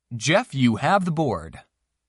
Jeff, you have the board.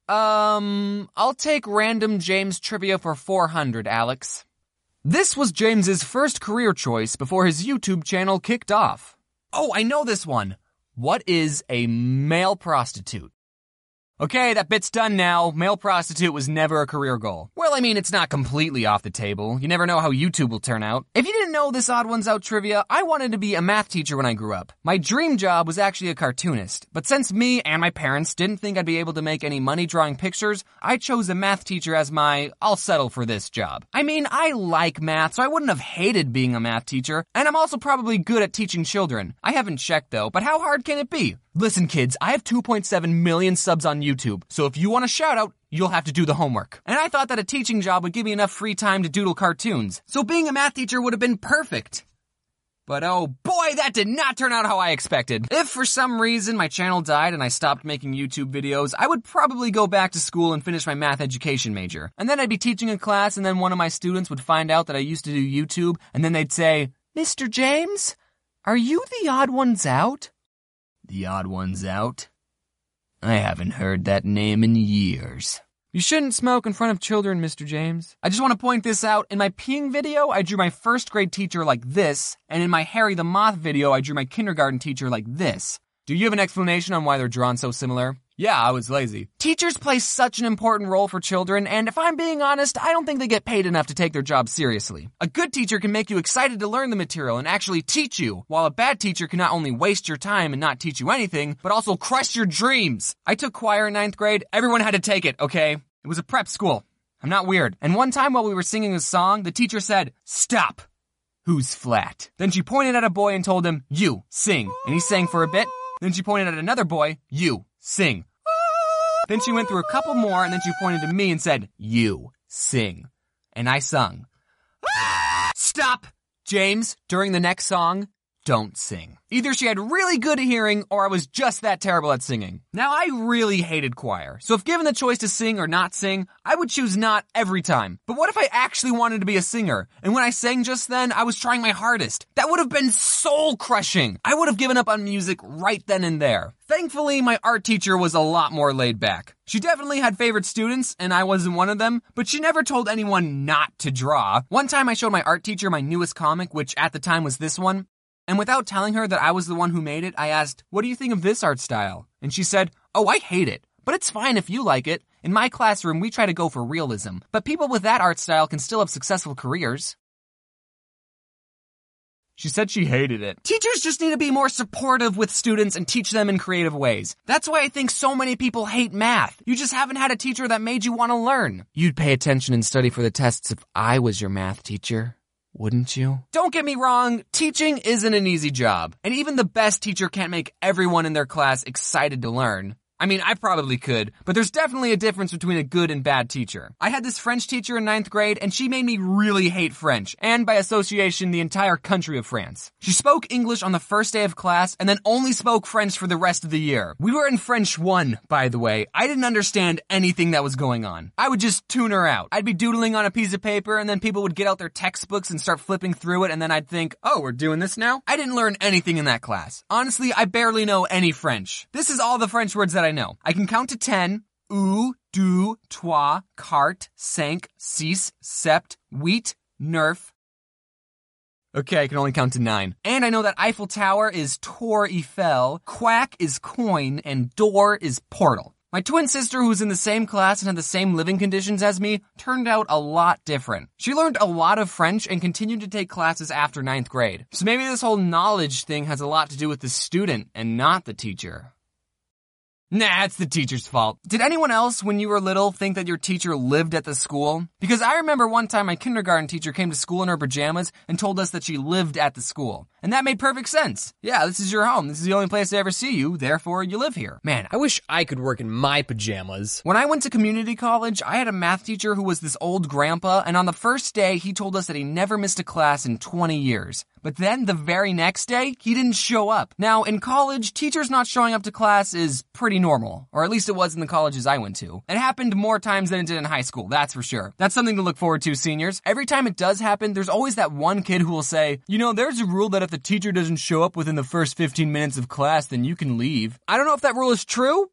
I'll take random James trivia for 400, Alex. This was James's first career choice before his YouTube channel kicked off. Oh, I know this one. What is a male prostitute? Okay, that bit's done now. Male prostitute was never a career goal. Well, I mean, it's not completely off the table. You never know how YouTube will turn out. If you didn't know this Odd Ones Out trivia, I wanted to be a math teacher when I grew up. My dream job was actually a cartoonist. But since me and my parents didn't think I'd be able to make any money drawing pictures, I chose a math teacher as my, I'll settle for this job. I mean, I like math, so I wouldn't have hated being a math teacher. And I'm also probably good at teaching children. I haven't checked though, but how hard can it be? Listen, kids, I have 2.7 million subs on YouTube, so if you want a shout out, you'll have to do the homework. And I thought that a teaching job would give me enough free time to doodle cartoons, so being a math teacher would have been perfect. But oh boy, that did not turn out how I expected. If for some reason my channel died and I stopped making YouTube videos, I would probably go back to school and finish my math education major. And then I'd be teaching a class and then one of my students would find out that I used to do YouTube, and then they'd say, Mr. James, are you the Odd Ones Out? The Odd Ones Out? I haven't heard that name in years. You shouldn't smoke in front of children, Mr. James. I just want to point this out. In my peeing video, I drew my first grade teacher like this, and in my Harry the Moth video, I drew my kindergarten teacher like this. Do you have an explanation on why they're drawn so similar? Yeah, I was lazy. Teachers play such an important role for children, and if I'm being honest, I don't think they get paid enough to take their job seriously. A good teacher can make you excited to learn the material and actually teach you, while a bad teacher can not only waste your time and not teach you anything, but also crush your dreams. I took choir in 9th grade. Everyone had to take it, okay? It was a prep school. I'm not weird. And one time while we were singing a song, the teacher said, "Stop. Who's flat?" Then she pointed at a boy and told him, "You, sing." And he sang for a bit. Then she pointed at another boy, "You, sing." Then she went through a couple more, and then she pointed to me and said, "You, sing." And I sung. Stop, James, during the next song, don't sing. Either she had really good hearing, or I was just that terrible at singing. Now, I really hated choir, so if given the choice to sing or not sing, I would choose not every time. But what if I actually wanted to be a singer? And when I sang just then, I was trying my hardest. That would have been soul-crushing. I would have given up on music right then and there. Thankfully, my art teacher was a lot more laid back. She definitely had favorite students, and I wasn't one of them, but she never told anyone not to draw. One time I showed my art teacher my newest comic, which at the time was this one. And without telling her that I was the one who made it, I asked, "What do you think of this art style?" And she said, "Oh, I hate it, but it's fine if you like it. In my classroom, we try to go for realism, but people with that art style can still have successful careers." She said she hated it. Teachers just need to be more supportive with students and teach them in creative ways. That's why I think so many people hate math. You just haven't had a teacher that made you want to learn. You'd pay attention and study for the tests if I was your math teacher. Wouldn't you? Don't get me wrong, teaching isn't an easy job. And even the best teacher can't make everyone in their class excited to learn. I mean, I probably could, but there's definitely a difference between a good and bad teacher. I had this French teacher in 9th grade, and she made me really hate French, and by association, the entire country of France. She spoke English on the first day of class, and then only spoke French for the rest of the year. We were in French 1, by the way. I didn't understand anything that was going on. I would just tune her out. I'd be doodling on a piece of paper, and then people would get out their textbooks and start flipping through it, and then I'd think, oh, we're doing this now? I didn't learn anything in that class. Honestly, I barely know any French. This is all the French words that I know. I can count to 10. Ou, deux, trois, carte, cinq, six, sept, huit, neuf. Okay, I can only count to 9. And I know that Eiffel Tower is Tour Eiffel, quack is coin, and door is portal. My twin sister, who's in the same class and had the same living conditions as me, turned out a lot different. She learned a lot of French and continued to take classes after 9th grade. So maybe this whole knowledge thing has a lot to do with the student and not the teacher. Nah, it's the teacher's fault. Did anyone else, when you were little, think that your teacher lived at the school? Because I remember one time my kindergarten teacher came to school in her pajamas and told us that she lived at the school. And that made perfect sense. Yeah, this is your home. This is the only place I ever see you, therefore you live here. Man, I wish I could work in my pajamas. When I went to community college, I had a math teacher who was this old grandpa, and on the first day, he told us that he never missed a class in 20 years. But then, the very next day, he didn't show up. Now, in college, teachers not showing up to class is pretty normal. Or at least it was in the colleges I went to. It happened more times than it did in high school, that's for sure. That's something to look forward to, seniors. Every time it does happen, there's always that one kid who will say, you know, there's a rule that if the teacher doesn't show up within the first 15 minutes of class, then you can leave. I don't know if that rule is true,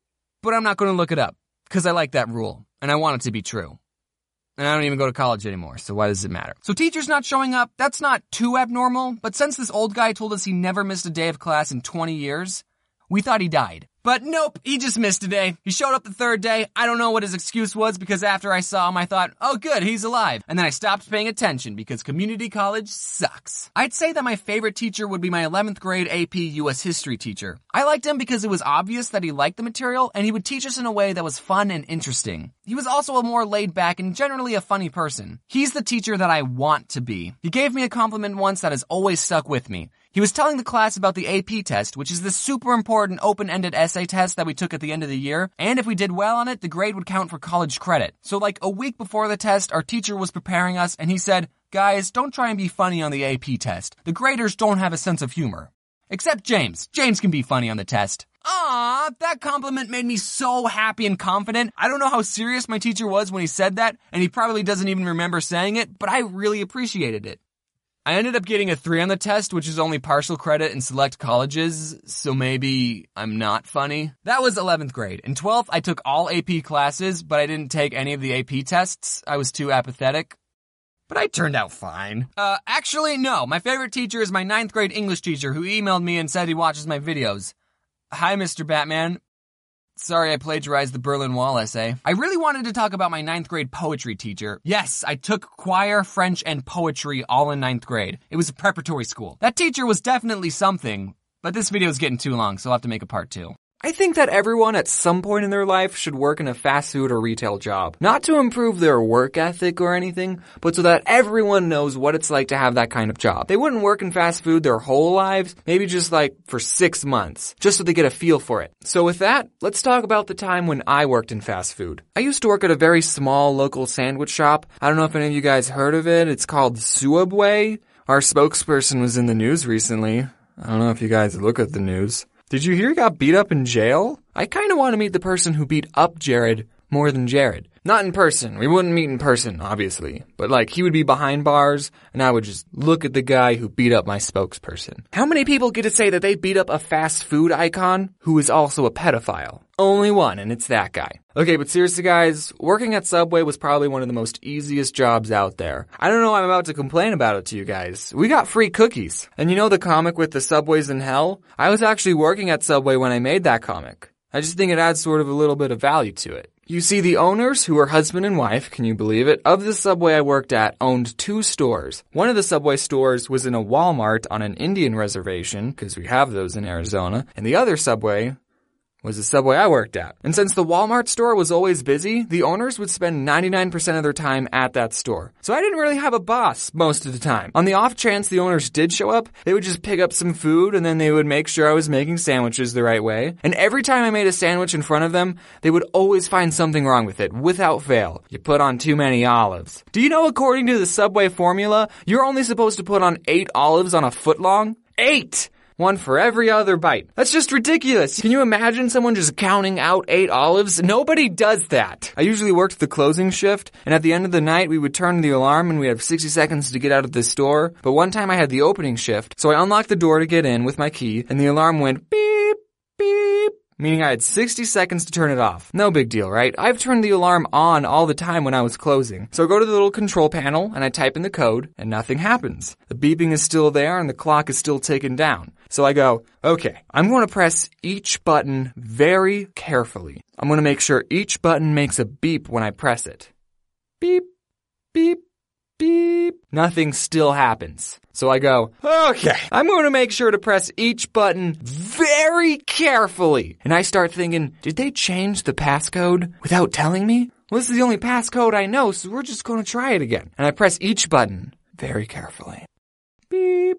but I'm not going to look it up, because I like that rule, and I want it to be true. And I don't even go to college anymore, so why does it matter? So teachers not showing up, that's not too abnormal, but since this old guy told us he never missed a day of class in 20 years, we thought he died. But nope, he just missed a day. He showed up the third day. I don't know what his excuse was, because after I saw him, I thought, oh good, he's alive. And then I stopped paying attention because community college sucks. I'd say that my favorite teacher would be my 11th grade AP US history teacher. I liked him because it was obvious that he liked the material, and he would teach us in a way that was fun and interesting. He was also a more laid back and generally a funny person. He's the teacher that I want to be. He gave me a compliment once that has always stuck with me. He was telling the class about the AP test, which is the super important open-ended essay test that we took at the end of the year, and if we did well on it, the grade would count for college credit. So like a week before the test, our teacher was preparing us, and he said, guys, don't try and be funny on the AP test. The graders don't have a sense of humor. Except James. James can be funny on the test. Aw, that compliment made me so happy and confident. I don't know how serious my teacher was when he said that, and he probably doesn't even remember saying it, but I really appreciated it. I ended up getting a 3 on the test, which is only partial credit in select colleges, so maybe I'm not funny. That was 11th grade. In 12th, I took all AP classes, but I didn't take any of the AP tests. I was too apathetic. But I turned out fine. Actually, no. My favorite teacher is my 9th grade English teacher who emailed me and said he watches my videos. Hi, Mr. Batman. Sorry I plagiarized the Berlin Wall essay. I really wanted to talk about my 9th grade poetry teacher. Yes, I took choir, French, and poetry all in 9th grade. It was a preparatory school. That teacher was definitely something, but this video is getting too long, so I'll have to make a part 2. I think that everyone at some point in their life should work in a fast food or retail job. Not to improve their work ethic or anything, but so that everyone knows what it's like to have that kind of job. They wouldn't work in fast food their whole lives, maybe just like for 6 months, just so they get a feel for it. So with that, let's talk about the time when I worked in fast food. I used to work at a very small local sandwich shop. I don't know if any of you guys heard of it. It's called Subway. Our spokesperson was in the news recently. I don't know if you guys look at the news. Did you hear he got beat up in jail? I kind of want to meet the person who beat up Jared more than Jared. Not in person. We wouldn't meet in person, obviously. But like, he would be behind bars, and I would just look at the guy who beat up my spokesperson. How many people get to say that they beat up a fast food icon who is also a pedophile? Only one, and it's that guy. Okay, but seriously guys, working at Subway was probably one of the most easiest jobs out there. I don't know why I'm about to complain about it to you guys. We got free cookies. And you know the comic with the Subways in Hell? I was actually working at Subway when I made that comic. I just think it adds sort of a little bit of value to it. You see, the owners, who are husband and wife, can you believe it, of the Subway I worked at owned 2 stores. One of the Subway stores was in a Walmart on an Indian reservation, because we have those in Arizona, and the other Subway was the Subway I worked at. And since the Walmart store was always busy, the owners would spend 99% of their time at that store. So I didn't really have a boss most of the time. On the off chance the owners did show up, they would just pick up some food and then they would make sure I was making sandwiches the right way. And every time I made a sandwich in front of them, they would always find something wrong with it, without fail. You put on too many olives. Do you know according to the Subway formula, you're only supposed to put on 8 olives on a foot long? 8! 1 for every other bite. That's just ridiculous. Can you imagine someone just counting out 8 olives? Nobody does that. I usually worked the closing shift, and at the end of the night, we would turn the alarm and we'd have 60 seconds to get out of the store. But one time I had the opening shift, so I unlocked the door to get in with my key, and the alarm went beep, beep, meaning I had 60 seconds to turn it off. No big deal, right? I've turned the alarm on all the time when I was closing. So I go to the little control panel and I type in the code and nothing happens. The beeping is still there and the clock is still ticking down. So I go, okay, I'm going to press each button very carefully. I'm going to make sure each button makes a beep when I press it. Beep, beep, beep. Nothing still happens. So I go, okay, I'm going to make sure to press each button very carefully. And I start thinking, did they change the passcode without telling me? Well, this is the only passcode I know, so we're just going to try it again. And I press each button very carefully. Beep,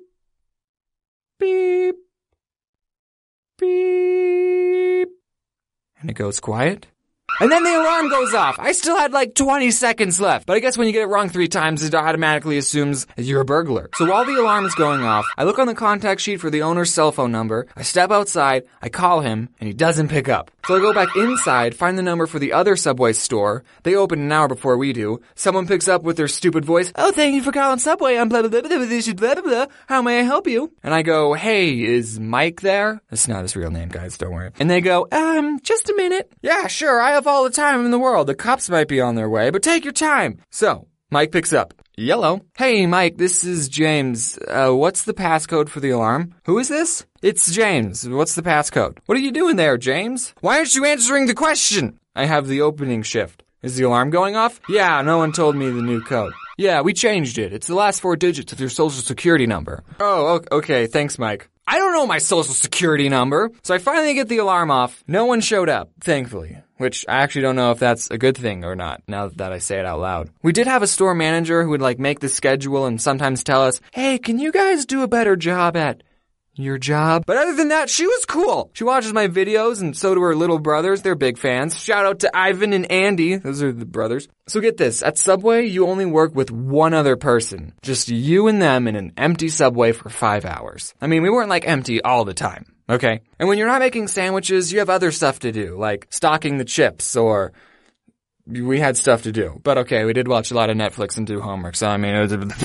beep, beep. And it goes quiet. And then the alarm goes off. I still had like 20 seconds left. But I guess when you get it wrong 3 times, it automatically assumes that you're a burglar. So while the alarm is going off, I look on the contact sheet for the owner's cell phone number. I step outside, I call him, and he doesn't pick up. So I go back inside, find the number for the other Subway store. They open an hour before we do. Someone picks up with their stupid voice. Oh, thank you for calling Subway. I'm blah, blah, blah, blah, blah, blah, blah. How may I help you? And I go, hey, is Mike there? That's not his real name, guys. Don't worry. And they go, just a minute. Yeah, sure. I have all the time in the world. The cops might be on their way, but take your time. So Mike picks up. Yellow. Hey, Mike, this is James. What's the passcode for the alarm? Who is this? It's James. What's the passcode? What are you doing there, James? Why aren't you answering the question? I have the opening shift. Is the alarm going off? Yeah, no one told me the new code. Yeah, we changed it. It's the last 4 digits of your social security number. Oh, okay. Thanks, Mike. I don't know my social security number. So I finally get the alarm off. No one showed up, thankfully. Which I actually don't know if that's a good thing or not, now that I say it out loud. We did have a store manager who would make the schedule and sometimes tell us, hey, can you guys do a better job at your job? But other than that, she was cool. She watches my videos and so do her little brothers. They're big fans. Shout out to Ivan and Andy. Those are the brothers. So get this. At Subway, you only work with one other person. Just you and them in an empty Subway for 5 hours. I mean, we weren't empty all the time. Okay. And when you're not making sandwiches, you have other stuff to do, like stocking the chips, or we had stuff to do. But okay, we did watch a lot of Netflix and do homework, so I mean,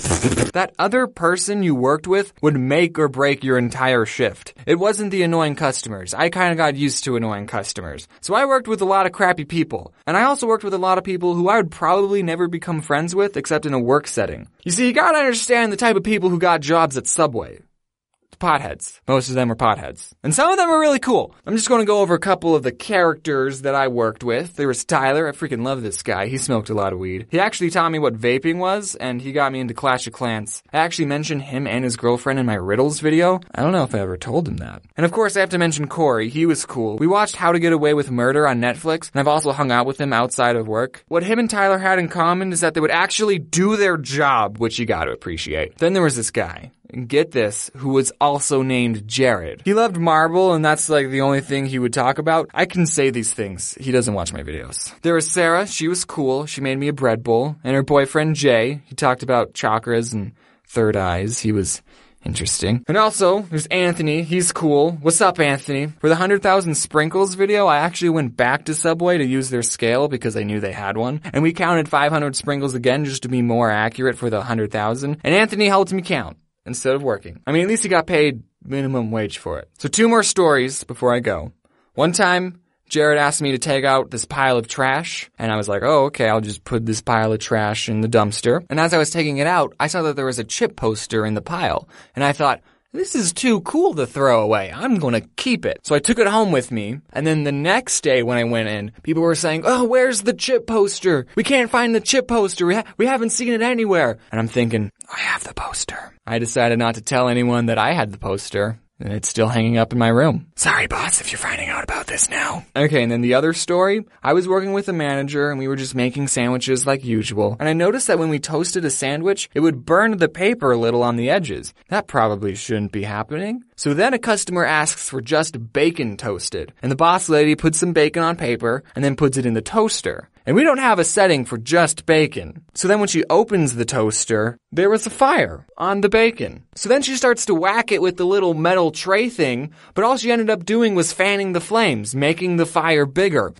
that other person you worked with would make or break your entire shift. It wasn't the annoying customers. I kind of got used to annoying customers. So I worked with a lot of crappy people. And I also worked with a lot of people who I would probably never become friends with except in a work setting. You see, you gotta understand the type of people who got jobs at Subway. Potheads. Most of them are potheads. And some of them are really cool. I'm just going to go over a couple of the characters that I worked with. There was Tyler. I freaking love this guy. He smoked a lot of weed. He actually taught me what vaping was, and he got me into Clash of Clans. I actually mentioned him and his girlfriend in my riddles video. I don't know if I ever told him that. And of course, I have to mention Corey. He was cool. We watched How to Get Away with Murder on Netflix, and I've also hung out with him outside of work. What him and Tyler had in common is that they would actually do their job, which you gotta appreciate. Then there was this guy. Get this, who was also named Jared. He loved marble, and that's the only thing he would talk about. I can say these things. He doesn't watch my videos. There was Sarah. She was cool. She made me a bread bowl. And her boyfriend, Jay. He talked about chakras and third eyes. He was interesting. And also, there's Anthony. He's cool. What's up, Anthony? For the 100,000 sprinkles video, I actually went back to Subway to use their scale because I knew they had one. And we counted 500 sprinkles again just to be more accurate for the 100,000. And Anthony helped me count instead of working. I mean, at least he got paid minimum wage for it. So 2 more stories before I go. One time, Jared asked me to take out this pile of trash, and I was like, oh, okay, I'll just put this pile of trash in the dumpster. And as I was taking it out, I saw that there was a chip poster in the pile, and I thought, this is too cool to throw away. I'm going to keep it. So I took it home with me. And then the next day when I went in, people were saying, oh, where's the chip poster? We can't find the chip poster. We haven't seen it anywhere. And I'm thinking, I have the poster. I decided not to tell anyone that I had the poster. And it's still hanging up in my room. Sorry, boss, if you're finding out about this now. Okay, and then the other story, I was working with a manager and we were just making sandwiches like usual. And I noticed that when we toasted a sandwich, it would burn the paper a little on the edges. That probably shouldn't be happening. So then a customer asks for just bacon toasted. And the boss lady puts some bacon on paper and then puts it in the toaster. And we don't have a setting for just bacon. So then when she opens the toaster, there was a fire on the bacon. So then she starts to whack it with the little metal tray thing, but all she ended up doing was fanning the flames, making the fire bigger.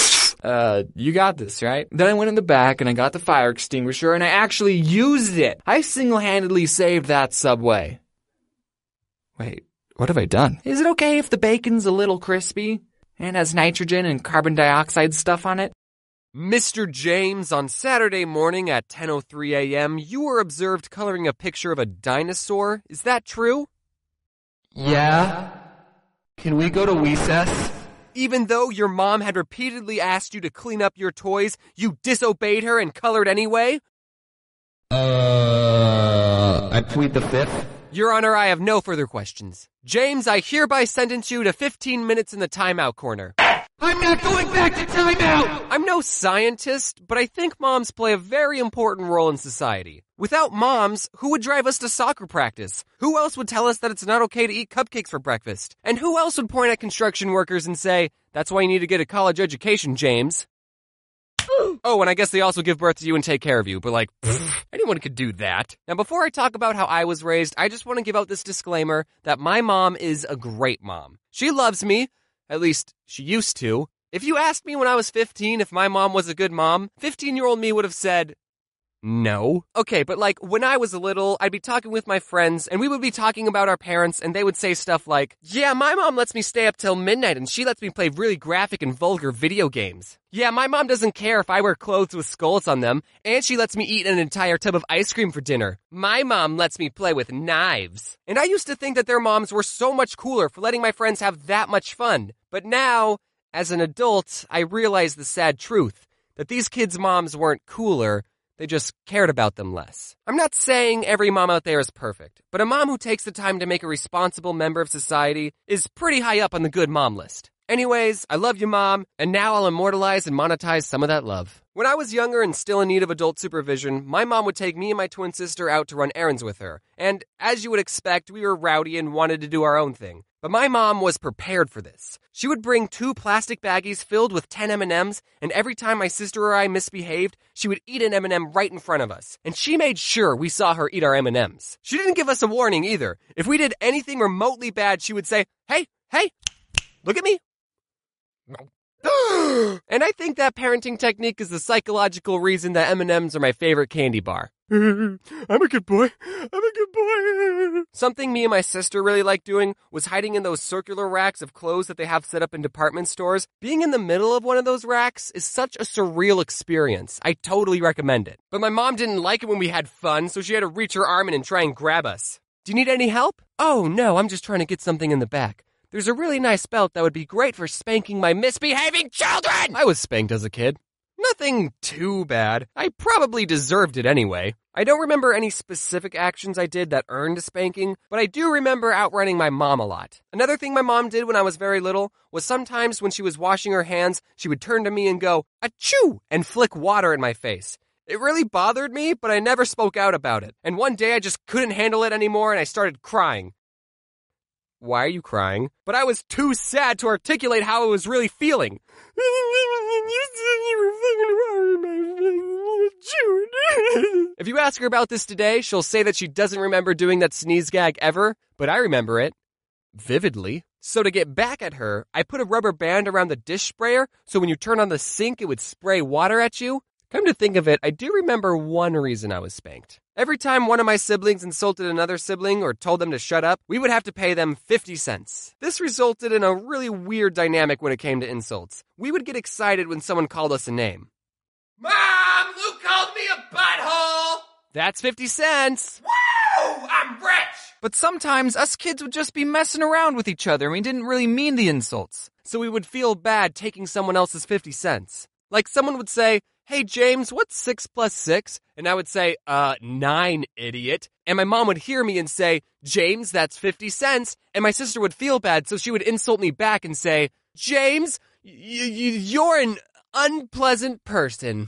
You got this, right? Then I went in the back and I got the fire extinguisher and I actually used it. I single-handedly saved that Subway. Wait, what have I done? Is it okay if the bacon's a little crispy and has nitrogen and carbon dioxide stuff on it? Mr. James, on Saturday morning at 10:03 a.m., you were observed coloring a picture of a dinosaur. Is that true? Yeah. Can we go to recess? Even though your mom had repeatedly asked you to clean up your toys, you disobeyed her and colored anyway? I plead the fifth. Your Honor, I have no further questions. James, I hereby sentence you to 15 minutes in the timeout corner. I'm not going back to timeout! I'm no scientist, but I think moms play a very important role in society. Without moms, who would drive us to soccer practice? Who else would tell us that it's not okay to eat cupcakes for breakfast? And who else would point at construction workers and say, that's why you need to get a college education, James? Oh, and I guess they also give birth to you and take care of you, but like, anyone could do that. Now, before I talk about how I was raised, I just want to give out this disclaimer that my mom is a great mom. She loves me. At least, she used to. If you asked me when I was 15 if my mom was a good mom, 15-year-old me would have said, no. Okay, but like, when I was little, I'd be talking with my friends, and we would be talking about our parents, and they would say stuff like, yeah, my mom lets me stay up till midnight, and she lets me play really graphic and vulgar video games. Yeah, my mom doesn't care if I wear clothes with skulls on them, and she lets me eat an entire tub of ice cream for dinner. My mom lets me play with knives. And I used to think that their moms were so much cooler for letting my friends have that much fun. But now, as an adult, I realize the sad truth, that these kids' moms weren't cooler, they just cared about them less. I'm not saying every mom out there is perfect, but a mom who takes the time to make a responsible member of society is pretty high up on the good mom list. Anyways, I love you, Mom, and now I'll immortalize and monetize some of that love. When I was younger and still in need of adult supervision, my mom would take me and my twin sister out to run errands with her. And as you would expect, we were rowdy and wanted to do our own thing. But my mom was prepared for this. She would bring 2 plastic baggies filled with 10 M&Ms, and every time my sister or I misbehaved, she would eat an M&M right in front of us. And she made sure we saw her eat our M&Ms. She didn't give us a warning either. If we did anything remotely bad, she would say, hey, look at me. And I think that parenting technique is the psychological reason that M&Ms are my favorite candy bar. I'm a good boy. Something me and my sister really liked doing was hiding in those circular racks of clothes that they have set up in department stores. Being in the middle of one of those racks is such a surreal experience. I totally recommend it. But my mom didn't like it when we had fun, so she had to reach her arm in and try and grab us. Do you need any help? Oh, no, I'm just trying to get something in the back. There's a really nice belt that would be great for spanking my misbehaving children! I was spanked as a kid. Nothing too bad. I probably deserved it anyway. I don't remember any specific actions I did that earned a spanking, but I do remember outrunning my mom a lot. Another thing my mom did when I was very little was sometimes when she was washing her hands, she would turn to me and go, achoo, and flick water in my face. It really bothered me, but I never spoke out about it. And one day I just couldn't handle it anymore and I started crying. Why are you crying? But I was too sad to articulate how I was really feeling. If you ask her about this today, she'll say that she doesn't remember doing that sneeze gag ever, but I remember it vividly. So to get back at her, I put a rubber band around the dish sprayer so when you turn on the sink, it would spray water at you. Come to think of it, I do remember one reason I was spanked. Every time one of my siblings insulted another sibling or told them to shut up, we would have to pay them 50 cents. This resulted in a really weird dynamic when it came to insults. We would get excited when someone called us a name. Mom, Luke called me a butthole! That's 50 cents! Woo! I'm rich! But sometimes us kids would just be messing around with each other and we didn't really mean the insults. So we would feel bad taking someone else's 50 cents. Like someone would say, hey, James, what's 6 plus 6? And I would say, 9, idiot. And my mom would hear me and say, James, that's 50 cents. And my sister would feel bad, so she would insult me back and say, James, you're an unpleasant person.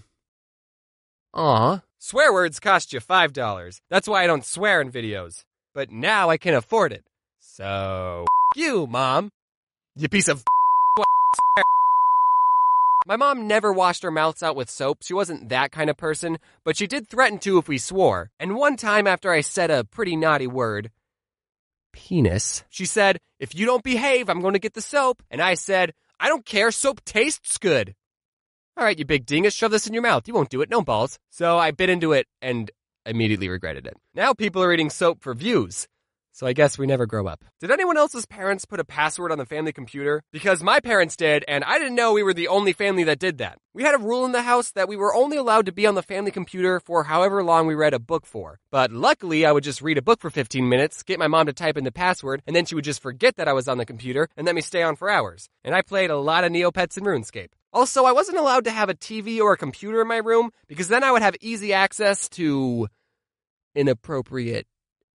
Aw. Swear words cost you $5. That's why I don't swear in videos. But now I can afford it. So, you, Mom. You piece of swear. My mom never washed her mouths out with soap. She wasn't that kind of person, but she did threaten to if we swore. And one time after I said a pretty naughty word, penis, she said, if you don't behave, I'm going to get the soap. And I said, I don't care, soap tastes good. All right, you big dingus, shove this in your mouth. You won't do it, no balls. So I bit into it and immediately regretted it. Now people are eating soap for views. So I guess we never grow up. Did anyone else's parents put a password on the family computer? Because my parents did, and I didn't know we were the only family that did that. We had a rule in the house that we were only allowed to be on the family computer for however long we read a book for. But luckily, I would just read a book for 15 minutes, get my mom to type in the password, and then she would just forget that I was on the computer and let me stay on for hours. And I played a lot of Neopets and RuneScape. Also, I wasn't allowed to have a TV or a computer in my room because then I would have easy access to inappropriate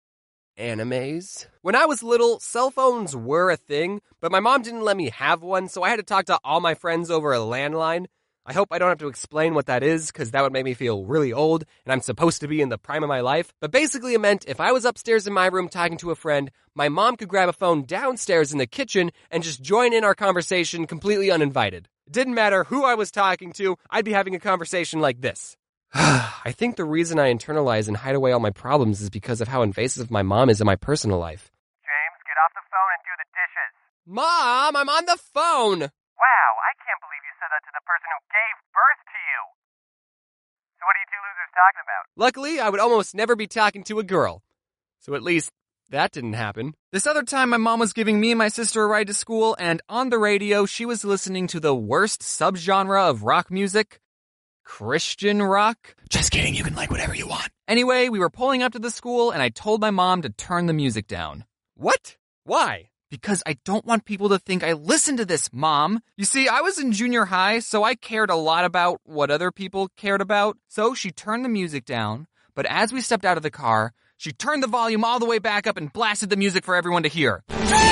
animes. When I was little, cell phones were a thing, but my mom didn't let me have one, so I had to talk to all my friends over a landline. I hope I don't have to explain what that is, because that would make me feel really old, and I'm supposed to be in the prime of my life. But basically it meant if I was upstairs in my room talking to a friend, my mom could grab a phone downstairs in the kitchen and just join in our conversation completely uninvited. It didn't matter who I was talking to, I'd be having a conversation like this. I think the reason I internalize and hide away all my problems is because of how invasive my mom is in my personal life. James, get off the phone and do the dishes. Mom, I'm on the phone! Wow, I can't believe you said that to the person who gave birth to you. So what are you two losers talking about? Luckily, I would almost never be talking to a girl. So at least that didn't happen. This other time, my mom was giving me and my sister a ride to school, and on the radio, she was listening to the worst subgenre of rock music. Christian rock? Just kidding, you can like whatever you want. Anyway, we were pulling up to the school, and I told my mom to turn the music down. What? Why? Because I don't want people to think I listen to this, Mom. You see, I was in junior high, so I cared a lot about what other people cared about. So she turned the music down, but as we stepped out of the car, she turned the volume all the way back up and blasted the music for everyone to hear.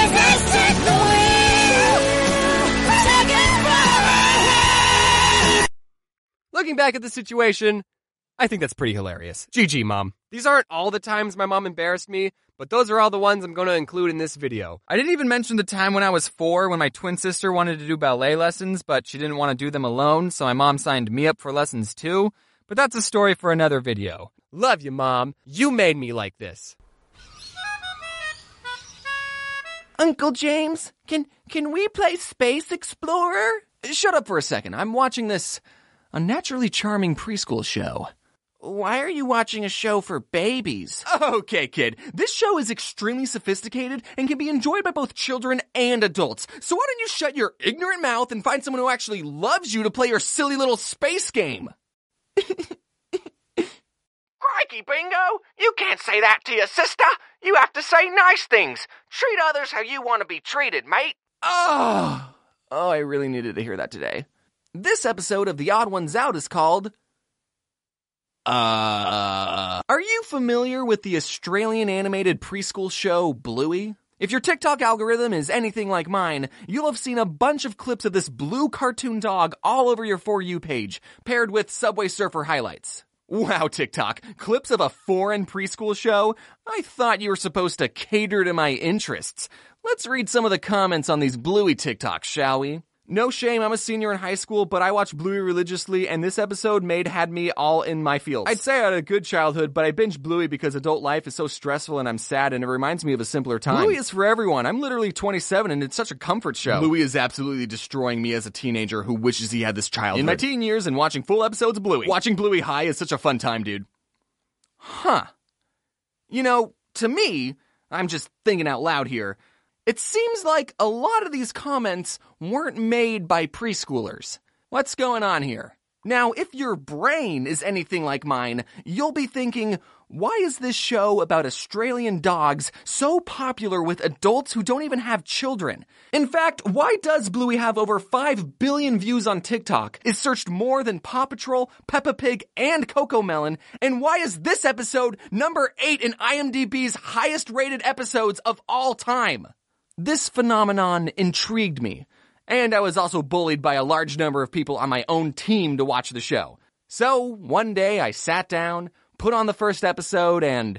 Looking back at the situation, I think that's pretty hilarious. GG, Mom. These aren't all the times my mom embarrassed me, but those are all the ones I'm going to include in this video. I didn't even mention the time when I was 4 when my twin sister wanted to do ballet lessons, but she didn't want to do them alone, so my mom signed me up for lessons too. But that's a story for another video. Love you, Mom. You made me like this. Uncle James, can we play Space Explorer? Shut up for a second. I'm watching this unnaturally charming preschool show. Why are you watching a show for babies? Okay, kid. This show is extremely sophisticated and can be enjoyed by both children and adults. So why don't you shut your ignorant mouth and find someone who actually loves you to play your silly little space game? Crikey, Bingo! You can't say that to your sister. You have to say nice things. Treat others how you want to be treated, mate. Oh, I really needed to hear that today. This episode of The Odd Ones Out is called... Are you familiar with the Australian animated preschool show Bluey? If your TikTok algorithm is anything like mine, you'll have seen a bunch of clips of this blue cartoon dog all over your For You page, paired with Subway Surfer highlights. Wow, TikTok, clips of a foreign preschool show? I thought you were supposed to cater to my interests. Let's read some of the comments on these Bluey TikToks, shall we? No shame, I'm a senior in high school, but I watch Bluey religiously, and this episode had me all in my feels. I'd say I had a good childhood, but I binged Bluey because adult life is so stressful and I'm sad, and it reminds me of a simpler time. Bluey is for everyone. I'm literally 27, and it's such a comfort show. Bluey is absolutely destroying me as a teenager who wishes he had this childhood. In my teen years and watching full episodes of Bluey. Watching Bluey high is such a fun time, dude. Huh. You know, to me, I'm just thinking out loud here, it seems like a lot of these comments weren't made by preschoolers. What's going on here? Now, if your brain is anything like mine, you'll be thinking, why is this show about Australian dogs so popular with adults who don't even have children? In fact, why does Bluey have over 5 billion views on TikTok, is searched more than Paw Patrol, Peppa Pig, and Cocomelon, and why is this episode number 8 in IMDb's highest rated episodes of all time? This phenomenon intrigued me, and I was also bullied by a large number of people on my own team to watch the show. So, one day I sat down, put on the first episode, and...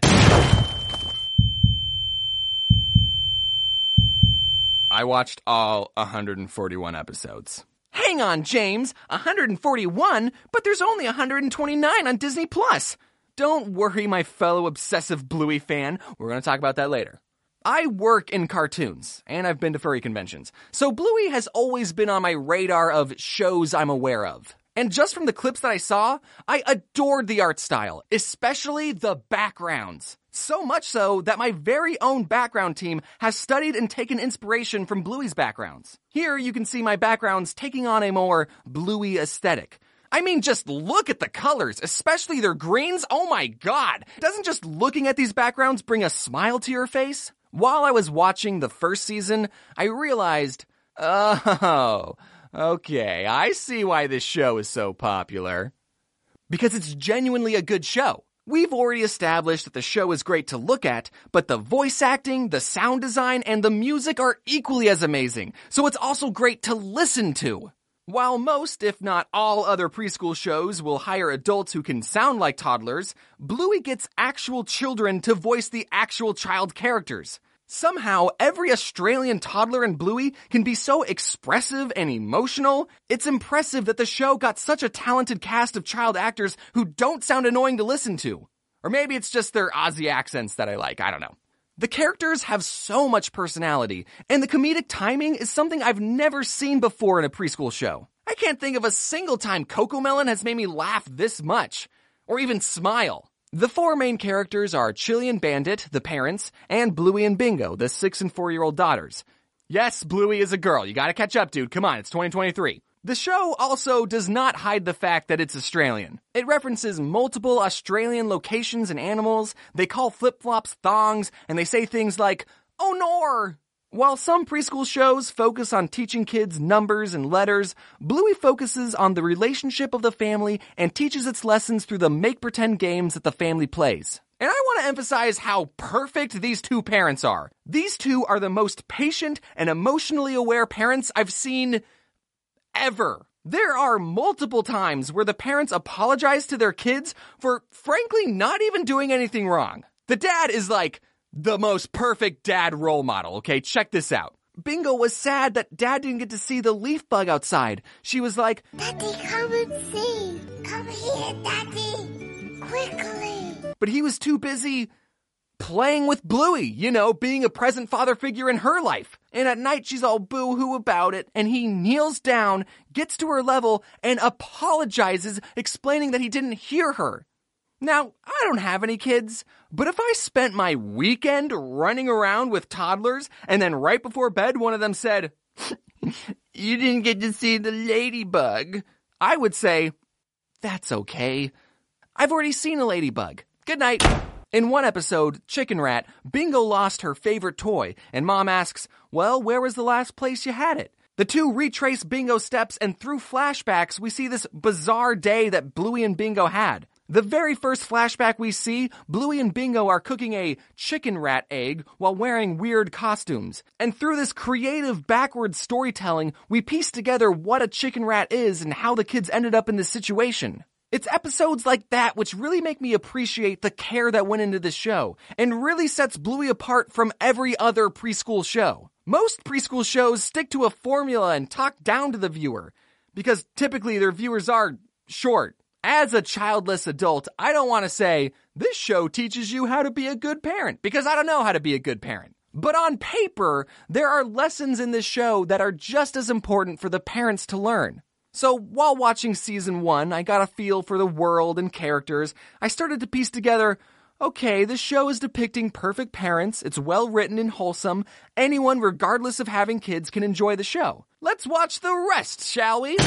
I watched all 141 episodes. Hang on, James! 141? But there's only 129 on Disney+. Don't worry, my fellow obsessive Bluey fan. We're going to talk about that later. I work in cartoons, and I've been to furry conventions, so Bluey has always been on my radar of shows I'm aware of. And just from the clips that I saw, I adored the art style, especially the backgrounds. So much so that my very own background team has studied and taken inspiration from Bluey's backgrounds. Here you can see my backgrounds taking on a more Bluey aesthetic. I mean, just look at the colors, especially their greens. Oh my god! Doesn't just looking at these backgrounds bring a smile to your face? While I was watching the first season, I realized, oh, okay, I see why this show is so popular. Because it's genuinely a good show. We've already established that the show is great to look at, but the voice acting, the sound design, and the music are equally as amazing, so it's also great to listen to. While most, if not all, other preschool shows will hire adults who can sound like toddlers, Bluey gets actual children to voice the actual child characters. Somehow, every Australian toddler in Bluey can be so expressive and emotional. It's impressive that the show got such a talented cast of child actors who don't sound annoying to listen to. Or maybe it's just their Aussie accents that I like, I don't know. The characters have so much personality, and the comedic timing is something I've never seen before in a preschool show. I can't think of a single time CoComelon has made me laugh this much, or even smile. The four main characters are Chili and Bandit, the parents, and Bluey and Bingo, the 6 and 4-year-old daughters. Yes, Bluey is a girl. You gotta catch up, dude. Come on, it's 2023. The show also does not hide the fact that it's Australian. It references multiple Australian locations and animals. They call flip-flops thongs, and they say things like, "Oh, nor!" While some preschool shows focus on teaching kids numbers and letters, Bluey focuses on the relationship of the family and teaches its lessons through the make-pretend games that the family plays. And I want to emphasize how perfect these two parents are. These two are the most patient and emotionally aware parents I've seen ever. There are multiple times where the parents apologize to their kids for, frankly, not even doing anything wrong. The dad is like the most perfect dad role model, okay? Check this out. Bingo was sad that Dad didn't get to see the leaf bug outside. She was like, "Daddy, come and see. Come here, Daddy. Quickly." But he was too busy playing with Bluey, being a present father figure in her life. And at night, she's all boo-hoo about it, and he kneels down, gets to her level, and apologizes, explaining that he didn't hear her. Now, I don't have any kids, but if I spent my weekend running around with toddlers, and then right before bed, one of them said, "You didn't get to see the ladybug," I would say, "That's okay. I've already seen a ladybug. Good night." In one episode, Chicken Rat, Bingo lost her favorite toy, and Mom asks, "Well, where was the last place you had it?" The two retrace Bingo's steps, and through flashbacks, we see this bizarre day that Bluey and Bingo had. The very first flashback we see, Bluey and Bingo are cooking a chicken rat egg while wearing weird costumes. And through this creative backwards storytelling, we piece together what a chicken rat is and how the kids ended up in this situation. It's episodes like that which really make me appreciate the care that went into this show, and really sets Bluey apart from every other preschool show. Most preschool shows stick to a formula and talk down to the viewer, because typically their viewers are short. As a childless adult, I don't want to say, this show teaches you how to be a good parent, because I don't know how to be a good parent. But on paper, there are lessons in this show that are just as important for the parents to learn. So while watching season 1, I got a feel for the world and characters. I started to piece together, okay, this show is depicting perfect parents, it's well written and wholesome, anyone regardless of having kids can enjoy the show. Let's watch the rest, shall we?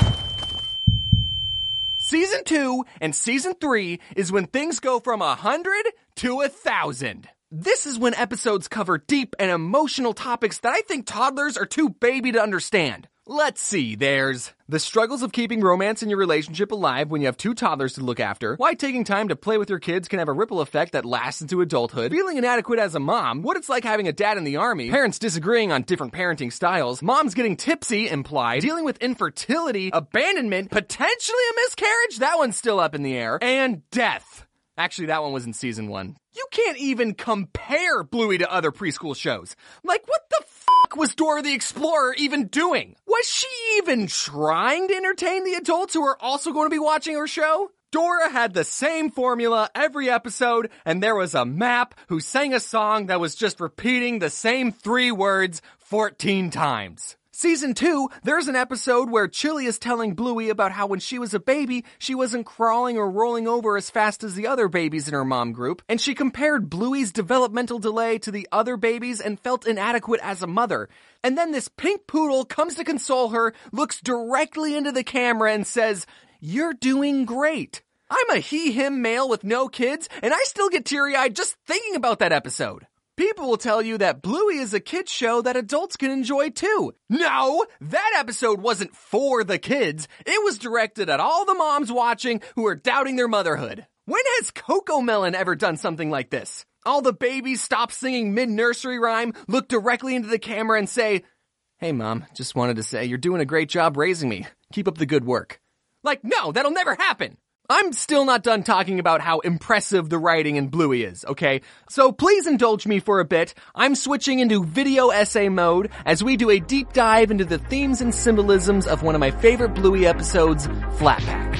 Season 2 and Season 3 is when things go from 100 to 1,000. This is when episodes cover deep and emotional topics that I think toddlers are too baby to understand. Let's see, there's the struggles of keeping romance in your relationship alive when you have two toddlers to look after, why taking time to play with your kids can have a ripple effect that lasts into adulthood, feeling inadequate as a mom, what it's like having a dad in the army, parents disagreeing on different parenting styles, moms getting tipsy implied, dealing with infertility, abandonment, potentially a miscarriage, that one's still up in the air, and death. Actually, that one was in season 1. You can't even compare Bluey to other preschool shows. Like, what the fuck was Dora the Explorer even doing? Was she even trying to entertain the adults who are also going to be watching her show? Dora had the same formula every episode, and there was a map who sang a song that was just repeating the same 3 words 14 times. Season 2, there's an episode where Chili is telling Bluey about how when she was a baby, she wasn't crawling or rolling over as fast as the other babies in her mom group, and she compared Bluey's developmental delay to the other babies and felt inadequate as a mother. And then this pink poodle comes to console her, looks directly into the camera and says, "You're doing great." I'm a he-him male with no kids, and I still get teary-eyed just thinking about that episode. People will tell you that Bluey is a kid's show that adults can enjoy too. No, that episode wasn't for the kids. It was directed at all the moms watching who are doubting their motherhood. When has CoComelon ever done something like this? All the babies stop singing mid-nursery rhyme, look directly into the camera and say, "Hey mom, just wanted to say you're doing a great job raising me. Keep up the good work." Like, no, that'll never happen. I'm still not done talking about how impressive the writing in Bluey is, okay? So please indulge me for a bit. I'm switching into video essay mode as we do a deep dive into the themes and symbolisms of one of my favorite Bluey episodes, Flat Pack.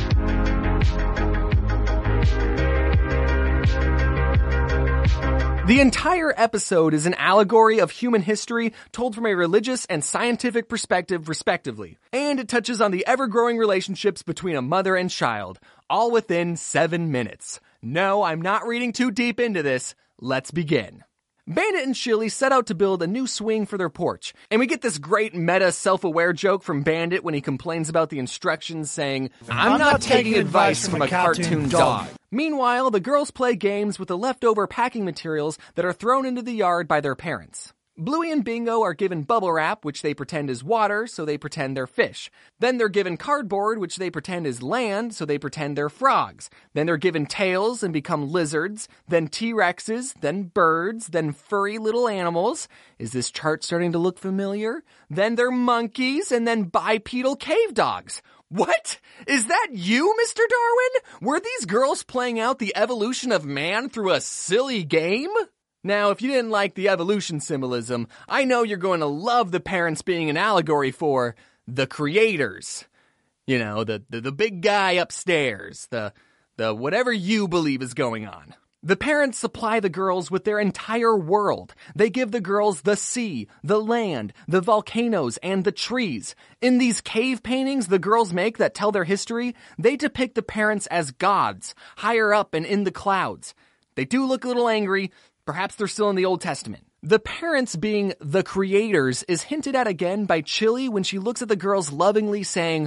The entire episode is an allegory of human history told from a religious and scientific perspective, respectively. And it touches on the ever-growing relationships between a mother and child, all within 7 minutes. No, I'm not reading too deep into this. Let's begin. Bandit and Chili set out to build a new swing for their porch, and we get this great meta self-aware joke from Bandit when he complains about the instructions saying, I'm not taking advice from a cartoon dog. Meanwhile, the girls play games with the leftover packing materials that are thrown into the yard by their parents. Bluey and Bingo are given bubble wrap, which they pretend is water, so they pretend they're fish. Then they're given cardboard, which they pretend is land, so they pretend they're frogs. Then they're given tails and become lizards, then T-Rexes, then birds, then furry little animals. Is this chart starting to look familiar? Then they're monkeys, and then bipedal cave dogs. What? Is that you, Mr. Darwin? Were these girls playing out the evolution of man through a silly game? Now, if you didn't like the evolution symbolism, I know you're going to love the parents being an allegory for the creators. You know, the big guy upstairs, the whatever you believe is going on. The parents supply the girls with their entire world. They give the girls the sea, the land, the volcanoes, and the trees. In these cave paintings the girls make that tell their history, they depict the parents as gods, higher up and in the clouds. They do look a little angry. Perhaps they're still in the Old Testament. The parents being the creators is hinted at again by Chili when she looks at the girls lovingly saying,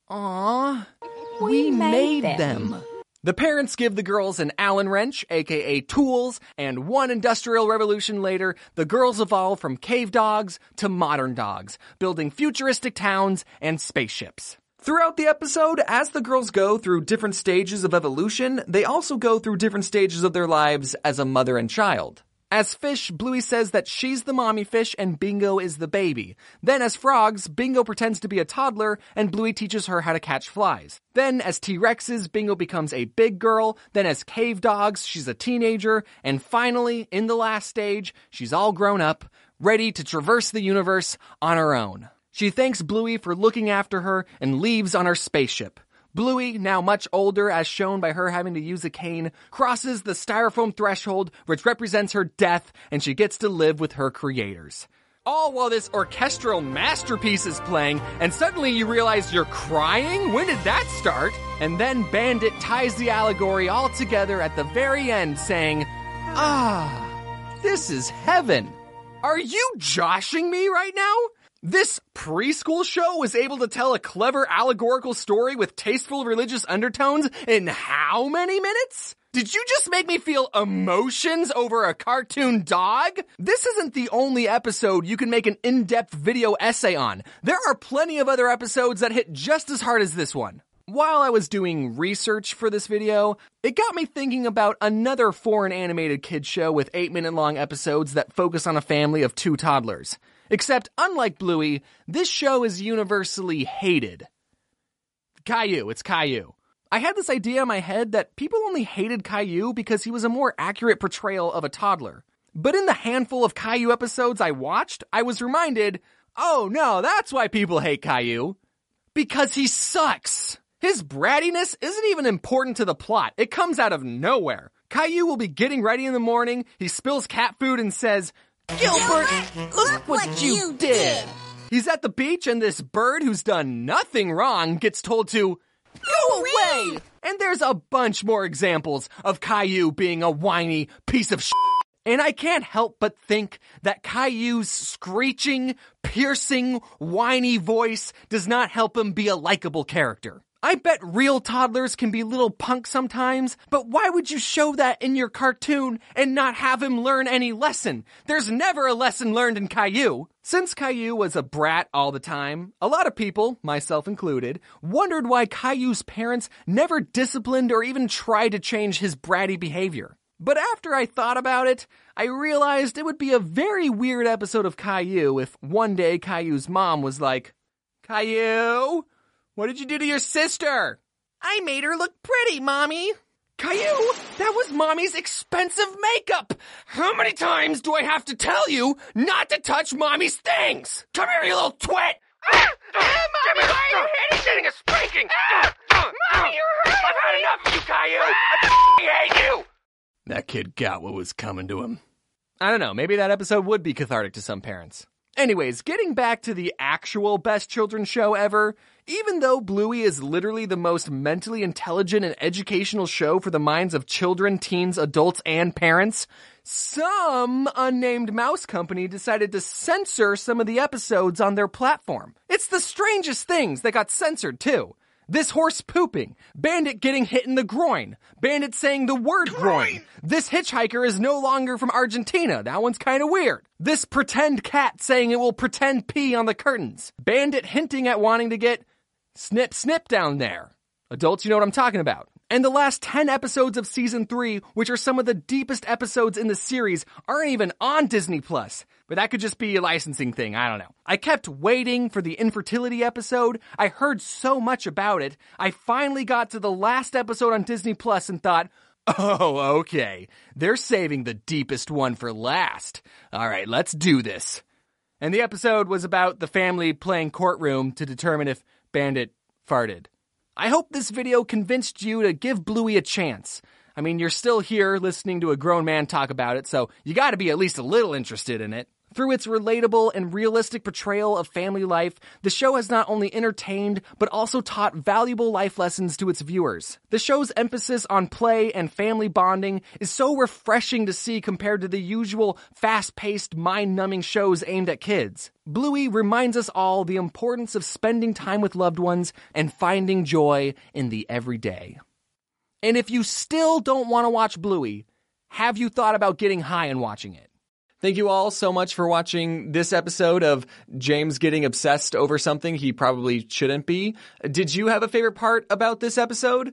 "Aw, we made them." The parents give the girls an Allen wrench, aka tools, and one industrial revolution later, the girls evolve from cave dogs to modern dogs, building futuristic towns and spaceships. Throughout the episode, as the girls go through different stages of evolution, they also go through different stages of their lives as a mother and child. As fish, Bluey says that she's the mommy fish and Bingo is the baby. Then as frogs, Bingo pretends to be a toddler and Bluey teaches her how to catch flies. Then as T-Rexes, Bingo becomes a big girl. Then as cave dogs, she's a teenager. And finally, in the last stage, she's all grown up, ready to traverse the universe on her own. She thanks Bluey for looking after her and leaves on her spaceship. Bluey, now much older as shown by her having to use a cane, crosses the styrofoam threshold which represents her death and she gets to live with her creators. All while this orchestral masterpiece is playing and suddenly you realize you're crying? When did that start? And then Bandit ties the allegory all together at the very end saying, this is heaven. Are you joshing me right now? This preschool show was able to tell a clever allegorical story with tasteful religious undertones in how many minutes? Did you just make me feel emotions over a cartoon dog? This isn't the only episode you can make an in-depth video essay on. There are plenty of other episodes that hit just as hard as this one. While I was doing research for this video, it got me thinking about another foreign animated kids show with 8-minute-long episodes that focus on a family of 2 toddlers. Except, unlike Bluey, this show is universally hated. Caillou, it's Caillou. I had this idea in my head that people only hated Caillou because he was a more accurate portrayal of a toddler. But in the handful of Caillou episodes I watched, I was reminded, oh no, that's why people hate Caillou. Because he sucks. His brattiness isn't even important to the plot. It comes out of nowhere. Caillou will be getting ready in the morning, he spills cat food and says, Gilbert, look what you did. He's at the beach and this bird who's done nothing wrong gets told to go away. And there's a bunch more examples of Caillou being a whiny piece of shit. And I can't help but think that Caillou's screeching, piercing, whiny voice does not help him be a likable character. I bet real toddlers can be little punks sometimes, but why would you show that in your cartoon and not have him learn any lesson? There's never a lesson learned in Caillou. Since Caillou was a brat all the time, a lot of people, myself included, wondered why Caillou's parents never disciplined or even tried to change his bratty behavior. But after I thought about it, I realized it would be a very weird episode of Caillou if one day Caillou's mom was like, Caillou, what did you do to your sister? I made her look pretty, Mommy. Caillou, that was Mommy's expensive makeup. How many times do I have to tell you not to touch Mommy's things? Come here, you little twit. Mommy, why are you hitting? Getting a spanking. Mommy, you're hurt. I've had enough of you, Caillou. I hate you. That kid got what was coming to him. I don't know, maybe that episode would be cathartic to some parents. Anyways, getting back to the actual best children's show ever, even though Bluey is literally the most mentally intelligent and educational show for the minds of children, teens, adults, and parents, some unnamed mouse company decided to censor some of the episodes on their platform. It's the strangest things that got censored too. This horse pooping, Bandit getting hit in the groin, Bandit saying the word groin. This hitchhiker is no longer from Argentina. That one's kind of weird. This pretend cat saying it will pretend pee on the curtains. Bandit hinting at wanting to get snip snip down there. Adults, you know what I'm talking about. And the last 10 episodes of season 3, which are some of the deepest episodes in the series, aren't even on Disney+. But that could just be a licensing thing, I don't know. I kept waiting for the infertility episode. I heard so much about it. I finally got to the last episode on Disney+ and thought, oh, okay. They're saving the deepest one for last. All right, let's do this. And the episode was about the family playing courtroom to determine if Bandit farted. I hope this video convinced you to give Bluey a chance. I mean, you're still here listening to a grown man talk about it, so you gotta be at least a little interested in it. Through its relatable and realistic portrayal of family life, the show has not only entertained, but also taught valuable life lessons to its viewers. The show's emphasis on play and family bonding is so refreshing to see compared to the usual fast-paced, mind-numbing shows aimed at kids. Bluey reminds us all the importance of spending time with loved ones and finding joy in the everyday. And if you still don't want to watch Bluey, have you thought about getting high and watching it? Thank you all so much for watching this episode of James getting obsessed over something he probably shouldn't be. Did you have a favorite part about this episode?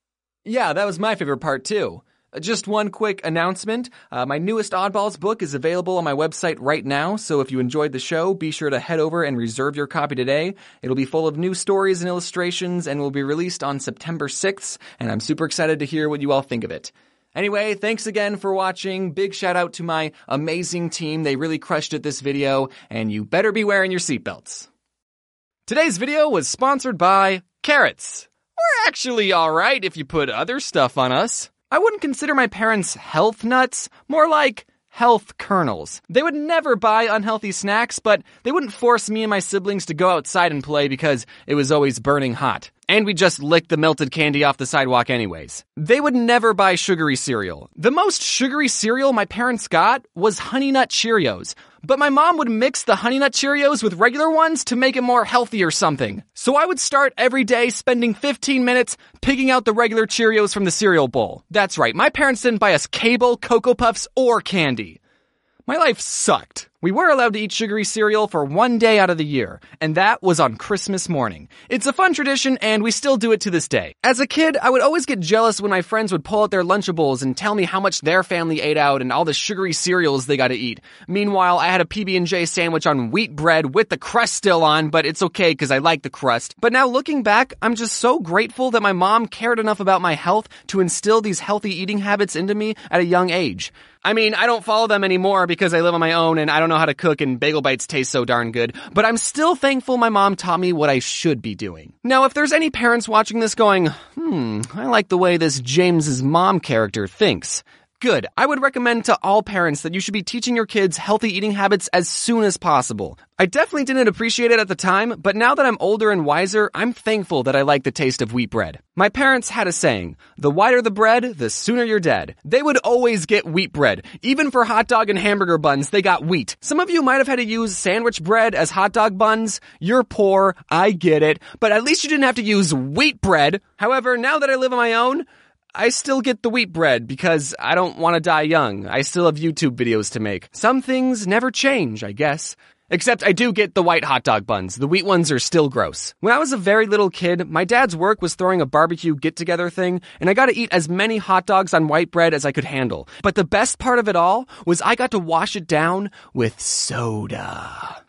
Yeah, that was my favorite part too. Just one quick announcement. My newest Oddballs book is available on my website right now, so if you enjoyed the show, be sure to head over and reserve your copy today. It'll be full of new stories and illustrations and will be released on September 6th, and I'm super excited to hear what you all think of it. Anyway, thanks again for watching. Big shout out to my amazing team. They really crushed it this video, and you better be wearing your seatbelts. Today's video was sponsored by carrots. We're actually alright if you put other stuff on us. I wouldn't consider my parents health nuts, more like health kernels. They would never buy unhealthy snacks, but they wouldn't force me and my siblings to go outside and play because it was always burning hot. And we just licked the melted candy off the sidewalk anyways. They would never buy sugary cereal. The most sugary cereal my parents got was Honey Nut Cheerios. But my mom would mix the Honey Nut Cheerios with regular ones to make it more healthy or something. So I would start every day spending 15 minutes picking out the regular Cheerios from the cereal bowl. That's right, my parents didn't buy us Cable, Cocoa Puffs, or candy. My life sucked. We were allowed to eat sugary cereal for one day out of the year, and that was on Christmas morning. It's a fun tradition, and we still do it to this day. As a kid, I would always get jealous when my friends would pull out their Lunchables and tell me how much their family ate out and all the sugary cereals they got to eat. Meanwhile, I had a PB&J sandwich on wheat bread with the crust still on, but it's okay because I like the crust. But now looking back, I'm just so grateful that my mom cared enough about my health to instill these healthy eating habits into me at a young age. I mean, I don't follow them anymore because I live on my own and I don't know how to cook and bagel bites taste so darn good, but I'm still thankful my mom taught me what I should be doing. Now, if there's any parents watching this going, I like the way this James's mom character thinks. Good. I would recommend to all parents that you should be teaching your kids healthy eating habits as soon as possible. I definitely didn't appreciate it at the time, but now that I'm older and wiser, I'm thankful that I like the taste of wheat bread. My parents had a saying, the whiter the bread, the sooner you're dead. They would always get wheat bread. Even for hot dog and hamburger buns, they got wheat. Some of you might have had to use sandwich bread as hot dog buns. You're poor, I get it, but at least you didn't have to use wheat bread. However, now that I live on my own, I still get the wheat bread because I don't want to die young. I still have YouTube videos to make. Some things never change, I guess. Except I do get the white hot dog buns. The wheat ones are still gross. When I was a very little kid, my dad's work was throwing a barbecue get-together thing, and I got to eat as many hot dogs on white bread as I could handle. But the best part of it all was I got to wash it down with soda.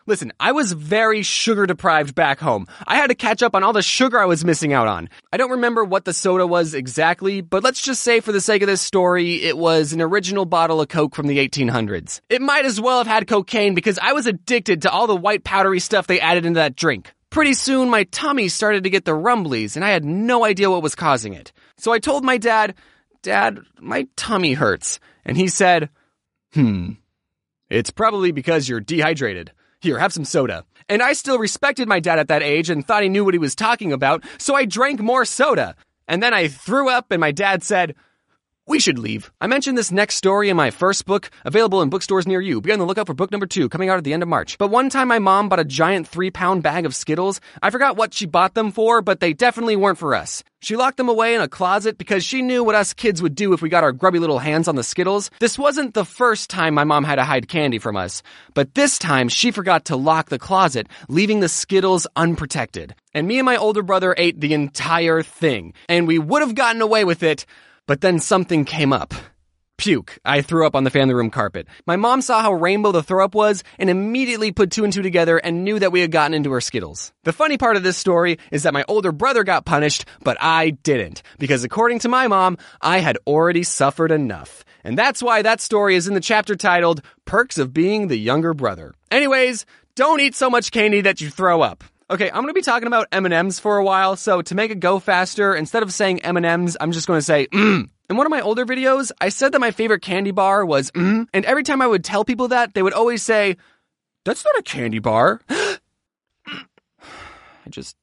Listen, I was very sugar deprived back home. I had to catch up on all the sugar I was missing out on. I don't remember what the soda was exactly, but let's just say for the sake of this story, it was an original bottle of Coke from the 1800s. It might as well have had cocaine because I was addicted to all the white powdery stuff they added into that drink. Pretty soon, my tummy started to get the rumblies, and I had no idea what was causing it. So I told my dad, "Dad, my tummy hurts." And he said, "It's probably because you're dehydrated. Here, have some soda." And I still respected my dad at that age and thought he knew what he was talking about, so I drank more soda. And then I threw up and my dad said, "We should leave." I mentioned this next story in my first book, available in bookstores near you. Be on the lookout for book number 2, coming out at the end of March. But one time my mom bought a giant 3-pound bag of Skittles. I forgot what she bought them for, but they definitely weren't for us. She locked them away in a closet because she knew what us kids would do if we got our grubby little hands on the Skittles. This wasn't the first time my mom had to hide candy from us, but this time she forgot to lock the closet, leaving the Skittles unprotected. And me and my older brother ate the entire thing, and we would have gotten away with it, but then something came up. Puke. I threw up on the family room carpet. My mom saw how rainbow the throw-up was and immediately put 2 and 2 together and knew that we had gotten into her Skittles. The funny part of this story is that my older brother got punished, but I didn't. Because according to my mom, I had already suffered enough. And that's why that story is in the chapter titled, Perks of Being the Younger Brother. Anyways, don't eat so much candy that you throw up. Okay, I'm going to be talking about M&Ms for a while, so to make it go faster, instead of saying M&Ms, I'm just going to say, In one of my older videos, I said that my favorite candy bar was and every time I would tell people that, they would always say, "That's not a candy bar." I just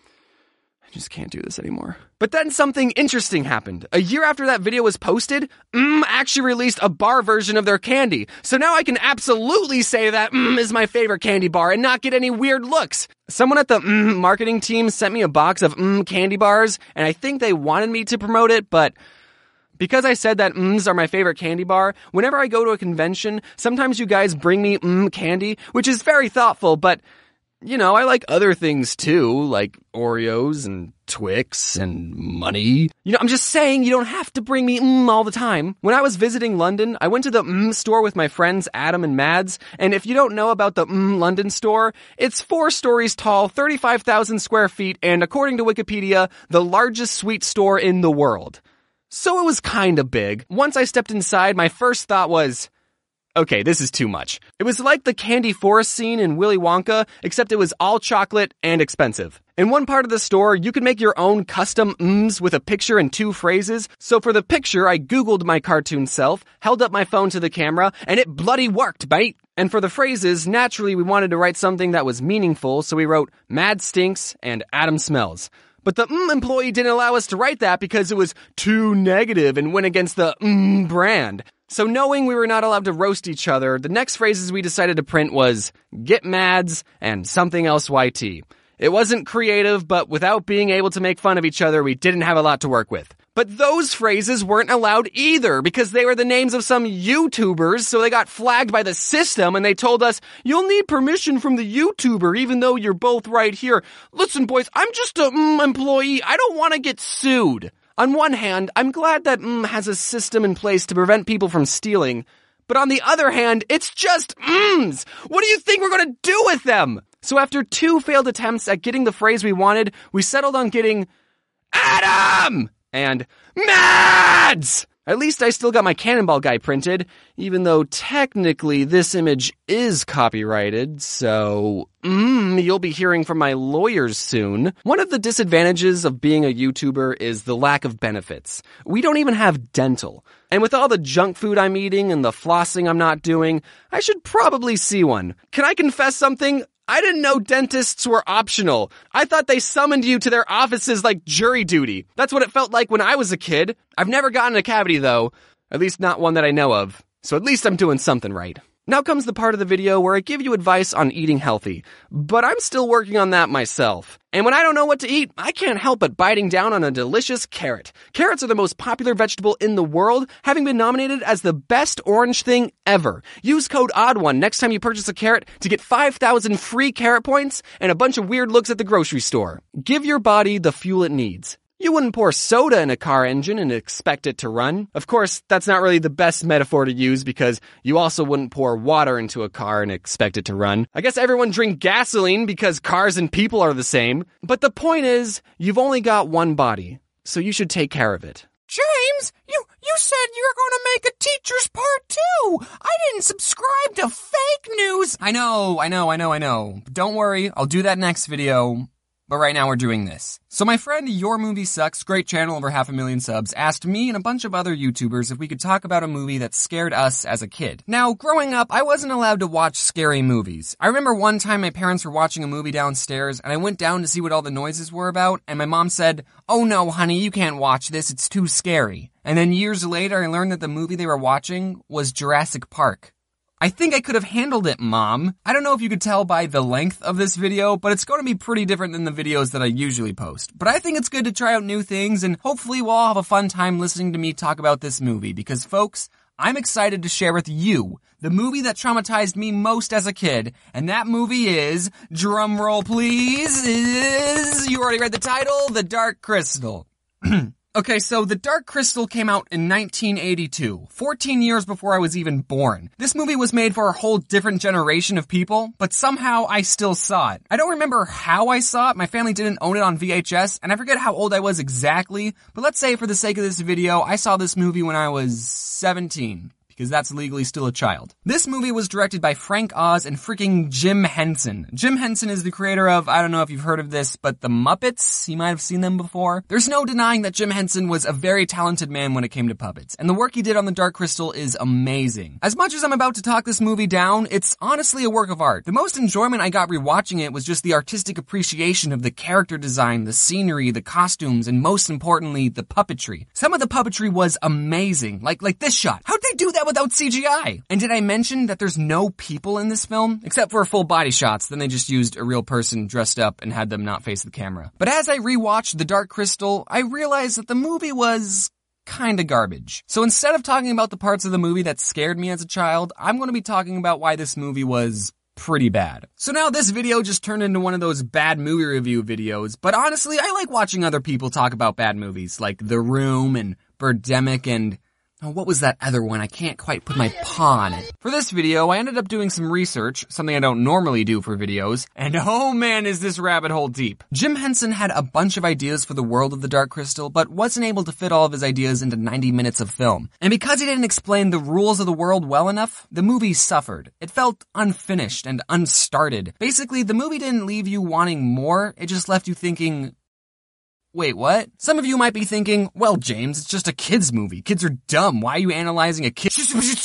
can't do this anymore. But then something interesting happened. A year after that video was posted, actually released a bar version of their candy. So now I can absolutely say that is my favorite candy bar and not get any weird looks. Someone at the marketing team sent me a box of candy bars, and I think they wanted me to promote it, but because I said that are my favorite candy bar, whenever I go to a convention, sometimes you guys bring me candy, which is very thoughtful, but you know, I like other things too, like Oreos and Twix and money. You know, I'm just saying you don't have to bring me all the time. When I was visiting London, I went to the store with my friends Adam and Mads, and if you don't know about the London store, it's 4 stories tall, 35,000 square feet, and according to Wikipedia, the largest sweet store in the world. So it was kinda big. Once I stepped inside, my first thought was, okay, this is too much. It was like the candy forest scene in Willy Wonka, except it was all chocolate and expensive. In one part of the store, you could make your own custom with a picture and 2 phrases. So for the picture, I Googled my cartoon self, held up my phone to the camera, and it bloody worked, mate. And for the phrases, naturally we wanted to write something that was meaningful, so we wrote Mad Stinks and Adam Smells. But the employee didn't allow us to write that because it was too negative and went against the brand. So knowing we were not allowed to roast each other, the next phrases we decided to print was, "Get Mads," and something else YT. It wasn't creative, but without being able to make fun of each other, we didn't have a lot to work with. But those phrases weren't allowed either, because they were the names of some YouTubers, so they got flagged by the system, and they told us, "You'll need permission from the YouTuber, even though you're both right here. Listen, boys, I'm just a employee. I don't want to get sued." On one hand, I'm glad that has a system in place to prevent people from stealing. But on the other hand, it's just What do you think we're going to do with them? So after 2 failed attempts at getting the phrase we wanted, we settled on getting Adam and Mads. At least I still got my Cannonball guy printed, even though technically this image is copyrighted, so you'll be hearing from my lawyers soon. One of the disadvantages of being a YouTuber is the lack of benefits. We don't even have dental. And with all the junk food I'm eating and the flossing I'm not doing, I should probably see one. Can I confess something? I didn't know dentists were optional. I thought they summoned you to their offices like jury duty. That's what it felt like when I was a kid. I've never gotten a cavity though. At least not one that I know of. So at least I'm doing something right. Now comes the part of the video where I give you advice on eating healthy. But I'm still working on that myself. And when I don't know what to eat, I can't help but biting down on a delicious carrot. Carrots are the most popular vegetable in the world, having been nominated as the best orange thing ever. Use code ODD1 next time you purchase a carrot to get 5,000 free carrot points and a bunch of weird looks at the grocery store. Give your body the fuel it needs. You wouldn't pour soda in a car engine and expect it to run. Of course, that's not really the best metaphor to use because you also wouldn't pour water into a car and expect it to run. I guess everyone drink gasoline because cars and people are the same. But the point is, you've only got one body, so you should take care of it. James, you said you were going to make a teacher's part 2. I didn't subscribe to fake news. I know. Don't worry, I'll do that next video. But right now we're doing this. So my friend Your Movie Sucks, great channel, over 500,000 subs, asked me and a bunch of other YouTubers if we could talk about a movie that scared us as a kid. Now, growing up, I wasn't allowed to watch scary movies. I remember one time my parents were watching a movie downstairs, and I went down to see what all the noises were about, and my mom said, "Oh no, honey, you can't watch this, it's too scary." And then years later, I learned that the movie they were watching was Jurassic Park. I think I could have handled it, Mom. I don't know if you could tell by the length of this video, but it's going to be pretty different than the videos that I usually post. But I think it's good to try out new things, and hopefully we'll all have a fun time listening to me talk about this movie, because folks, I'm excited to share with you the movie that traumatized me most as a kid, and that movie is, drumroll please, you already read the title, The Dark Crystal. Okay, so The Dark Crystal came out in 1982, 14 years before I was even born. This movie was made for a whole different generation of people, but somehow I still saw it. I don't remember how I saw it, my family didn't own it on VHS, and I forget how old I was exactly, but let's say for the sake of this video, I saw this movie when I was 17. Because that's legally still a child. This movie was directed by Frank Oz and freaking Jim Henson. Jim Henson is the creator of, I don't know if you've heard of this, but The Muppets. You might have seen them before. There's no denying that Jim Henson was a very talented man when it came to puppets, and the work he did on The Dark Crystal is amazing. As much as I'm about to talk this movie down, it's honestly a work of art. The most enjoyment I got rewatching it was just the artistic appreciation of the character design, the scenery, the costumes, and most importantly, the puppetry. Some of the puppetry was amazing, like this shot. How'd they do that without CGI? And did I mention that there's no people in this film? Except for full body shots, then they just used a real person dressed up and had them not face the camera. But as I rewatched The Dark Crystal, I realized that the movie was kinda garbage. So instead of talking about the parts of the movie that scared me as a child, I'm going to be talking about why this movie was pretty bad. So now this video just turned into one of those bad movie review videos, but honestly, I like watching other people talk about bad movies, like The Room and Birdemic and oh, what was that other one? I can't quite put my paw on it. For this video, I ended up doing some research, something I don't normally do for videos, and oh man, is this rabbit hole deep. Jim Henson had a bunch of ideas for the world of The Dark Crystal, but wasn't able to fit all of his ideas into 90 minutes of film. And because he didn't explain the rules of the world well enough, the movie suffered. It felt unfinished and unstarted. Basically, the movie didn't leave you wanting more, it just left you thinking, wait, what? Some of you might be thinking, well, James, it's just a kid's movie. Kids are dumb. Why are you analyzing a kid?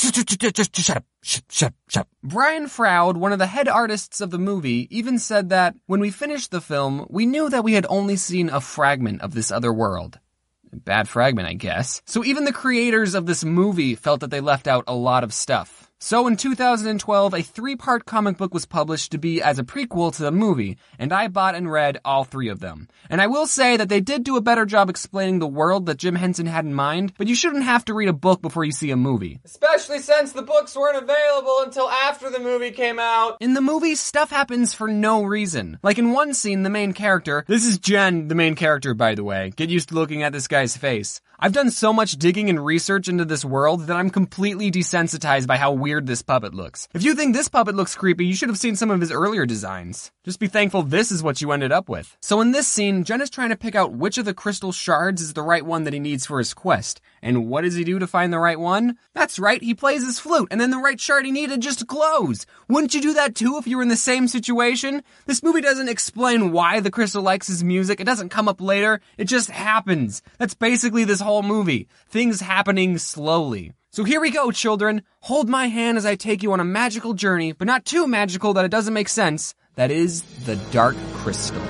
Shut up. Brian Froud, one of the head artists of the movie, even said that when we finished the film, we knew that we had only seen a fragment of this other world. Bad fragment, I guess. So even the creators of this movie felt that they left out a lot of stuff. So in 2012, a 3-part comic book was published to be as a prequel to the movie, and I bought and read all 3 of them. And I will say that they did do a better job explaining the world that Jim Henson had in mind, but you shouldn't have to read a book before you see a movie. Especially since the books weren't available until after the movie came out. In the movie, stuff happens for no reason. Like in one scene, the main character, this is Jen, the main character by the way, get used to looking at this guy's face. I've done so much digging and research into this world that I'm completely desensitized by how weird this puppet looks. If you think this puppet looks creepy, you should have seen some of his earlier designs. Just be thankful this is what you ended up with. So in this scene, Jen is trying to pick out which of the crystal shards is the right one that he needs for his quest. And what does he do to find the right one? That's right, he plays his flute, and then the right shard he needed just glows. Wouldn't you do that too if you were in the same situation? This movie doesn't explain why the crystal likes his music. It doesn't come up later. It just happens. That's basically this whole movie. Things happening slowly. So here we go, children. Hold my hand as I take you on a magical journey, but not too magical that it doesn't make sense. That is The Dark Crystal.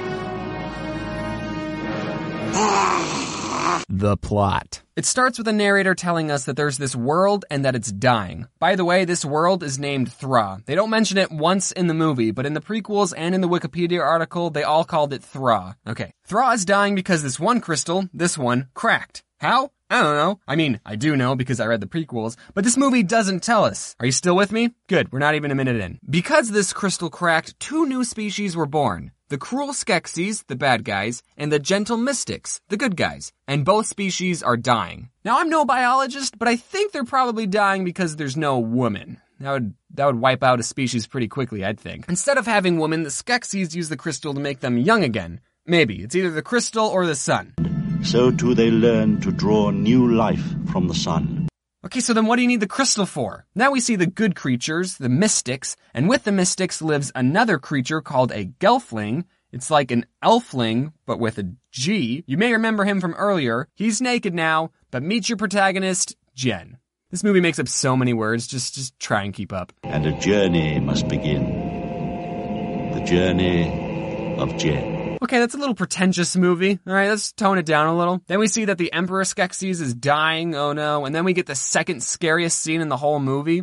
The plot. It starts with a narrator telling us that there's this world and that it's dying. By the way, this world is named Thra. They don't mention it once in the movie, but in the prequels and in the Wikipedia article, they all called it Thra. Okay. Thra is dying because this one crystal, this one, cracked. How? I don't know. I mean, I do know because I read the prequels, but this movie doesn't tell us. Are you still with me? Good, we're not even a minute in. Because this crystal cracked, 2 new species were born. the cruel Skeksis, the bad guys, and the gentle Mystics, the good guys. And both species are dying. Now, I'm no biologist, but I think they're probably dying because there's no woman. That would wipe out a species pretty quickly, I'd think. Instead of having women, the Skeksis use the crystal to make them young again. Maybe. It's either the crystal or the sun. So too they learn to draw new life from the sun. Okay, so then what do you need the crystal for? Now we see the good creatures, the Mystics, and with the Mystics lives another creature called a Gelfling. It's like an elfling, but with a G. You may remember him from earlier. He's naked now, but meet your protagonist, Jen. This movie makes up so many words, just try and keep up. And a journey must begin. The journey of Jen. Okay, that's a little pretentious movie. All right, let's tone it down a little. Then we see that the Emperor Skeksis is dying, oh no, and then we get the second scariest scene in the whole movie.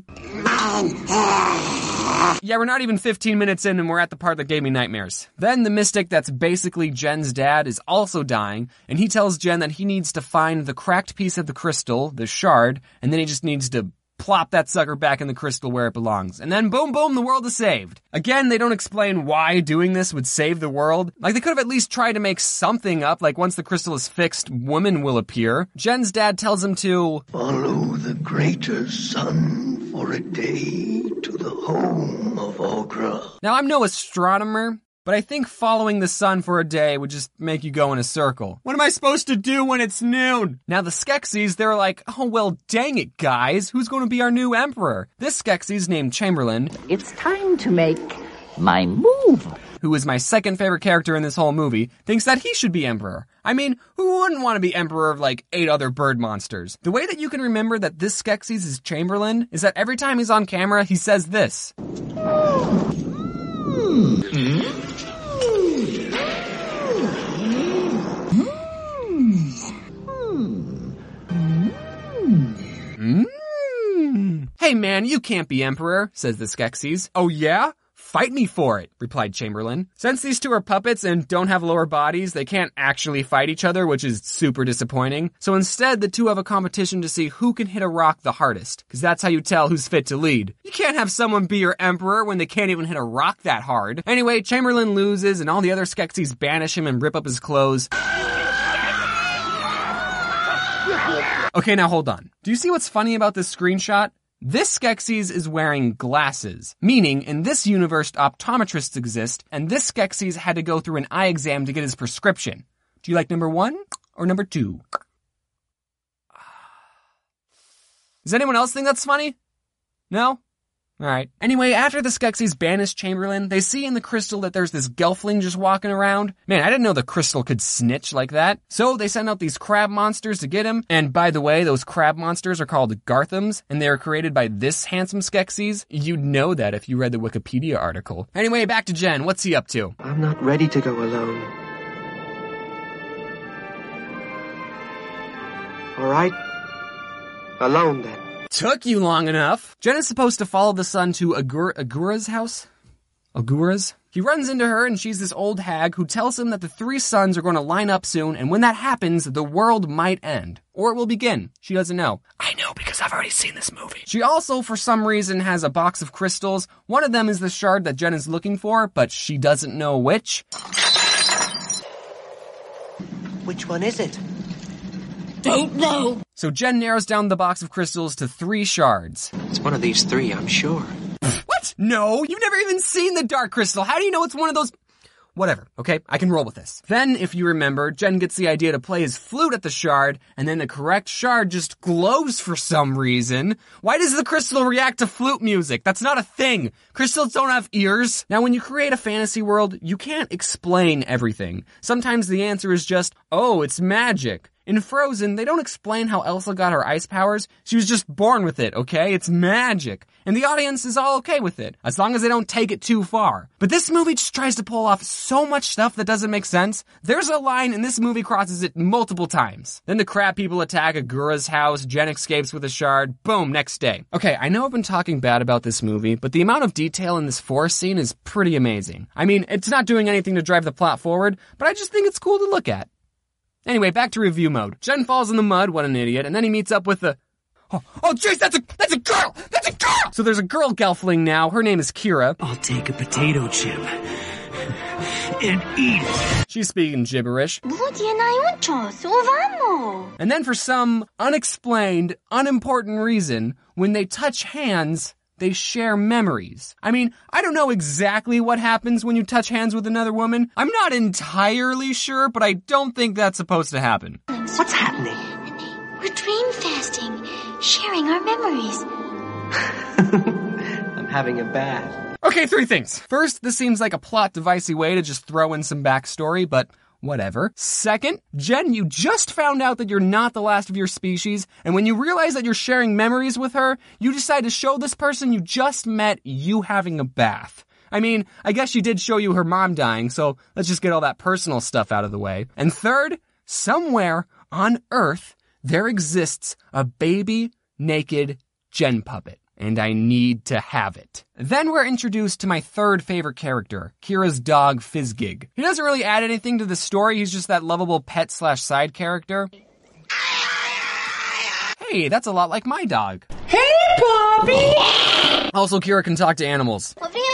Yeah, we're not even 15 minutes in and we're at the part that gave me nightmares. Then the Mystic that's basically Jen's dad is also dying, and he tells Jen that he needs to find the cracked piece of the crystal, the shard, and then he just needs to plop that sucker back in the crystal where it belongs. And then boom, boom, the world is saved. Again, they don't explain why doing this would save the world. Like, they could have at least tried to make something up, like once the crystal is fixed, woman will appear. Jen's dad tells him to follow the greater sun for a day to the home of Ogra. Now, I'm no astronomer, but I think following the sun for a day would just make you go in a circle. What am I supposed to do when it's noon? Now the Skeksis, they're like, oh well, dang it guys, who's going to be our new emperor? This Skeksis named Chamberlain. It's time to make my move. Who is my second favorite character in this whole movie, thinks that he should be emperor. I mean, who wouldn't want to be emperor of like 8 other bird monsters? The way that you can remember that this Skeksis is Chamberlain is that every time he's on camera, he says this. Hey man, you can't be emperor, says the Skeksis. Oh yeah? Fight me for it, replied Chamberlain. Since these two are puppets and don't have lower bodies, they can't actually fight each other, which is super disappointing. So instead, the two have a competition to see who can hit a rock the hardest, because that's how you tell who's fit to lead. You can't have someone be your emperor when they can't even hit a rock that hard. Anyway, Chamberlain loses, and all the other Skeksis banish him and rip up his clothes. Okay, now hold on. Do you see what's funny about this screenshot? This Skeksis is wearing glasses, meaning in this universe optometrists exist, and this Skeksis had to go through an eye exam to get his prescription. Do you like number 1 or number 2? Does anyone else think that's funny? No? Alright. Anyway, after the Skeksis banish Chamberlain, they see in the crystal that there's this Gelfling just walking around. Man, I didn't know the crystal could snitch like that. So they send out these crab monsters to get him. And by the way, those crab monsters are called Garthams, and they are created by this handsome Skeksis. You'd know that if you read the Wikipedia article. Anyway, back to Jen. What's he up to? I'm not ready to go alone. All right? Alone then. Took you long enough. Jen is supposed to follow the sun to Agura's house? Agura's? He runs into her and she's this old hag who tells him that the 3 suns are going to line up soon, and when that happens, the world might end. Or it will begin. She doesn't know. I know because I've already seen this movie. She also, for some reason, has a box of crystals. One of them is the shard that Jen is looking for, but she doesn't know which. Which one is it? Don't know. So Jen narrows down the box of crystals to 3 shards. It's one of these 3, I'm sure. What? No, you've never even seen the Dark Crystal. How do you know it's one of those? Whatever, okay? I can roll with this. Then, if you remember, Jen gets the idea to play his flute at the shard, and then the correct shard just glows for some reason. Why does the crystal react to flute music? That's not a thing. Crystals don't have ears. Now, when you create a fantasy world, you can't explain everything. Sometimes the answer is just, oh, it's magic. In Frozen, they don't explain how Elsa got her ice powers. She was just born with it, okay? It's magic. And the audience is all okay with it, as long as they don't take it too far. But this movie just tries to pull off so much stuff that doesn't make sense. There's a line and this movie crosses it multiple times. Then the crab people attack Agura's house, Jen escapes with a shard, boom, next day. Okay, I know I've been talking bad about this movie, but the amount of detail in this forest scene is pretty amazing. I mean, it's not doing anything to drive the plot forward, but I just think it's cool to look at. Anyway, back to review mode. Jen falls in the mud, what an idiot, and then he meets up with the... Oh jeez, that's a girl! That's a girl! So there's a girl Gelfling now, her name is Kira. I'll take a potato chip. and eat it. She's speaking gibberish. So vamos. And then for some unexplained, unimportant reason, when they touch hands, they share memories. I mean, I don't know exactly what happens when you touch hands with another woman. I'm not entirely sure, but I don't think that's supposed to happen. What's happening? We're dream fasting, sharing our memories. I'm having a bath. Okay, 3 things. First, this seems like a plot-devicey way to just throw in some backstory, but whatever. Second, Jen, you just found out that you're not the last of your species, and when you realize that you're sharing memories with her, you decide to show this person you just met you having a bath. I mean, I guess she did show you her mom dying, so let's just get all that personal stuff out of the way. And third, somewhere on Earth, there exists a baby, naked Jen puppet. And I need to have it. Then we're introduced to my third favorite character, Kira's dog, Fizzgig. He doesn't really add anything to the story, he's just that lovable pet/side character. Hey, that's a lot like my dog. Hey, Bobby! Also, Kira can talk to animals.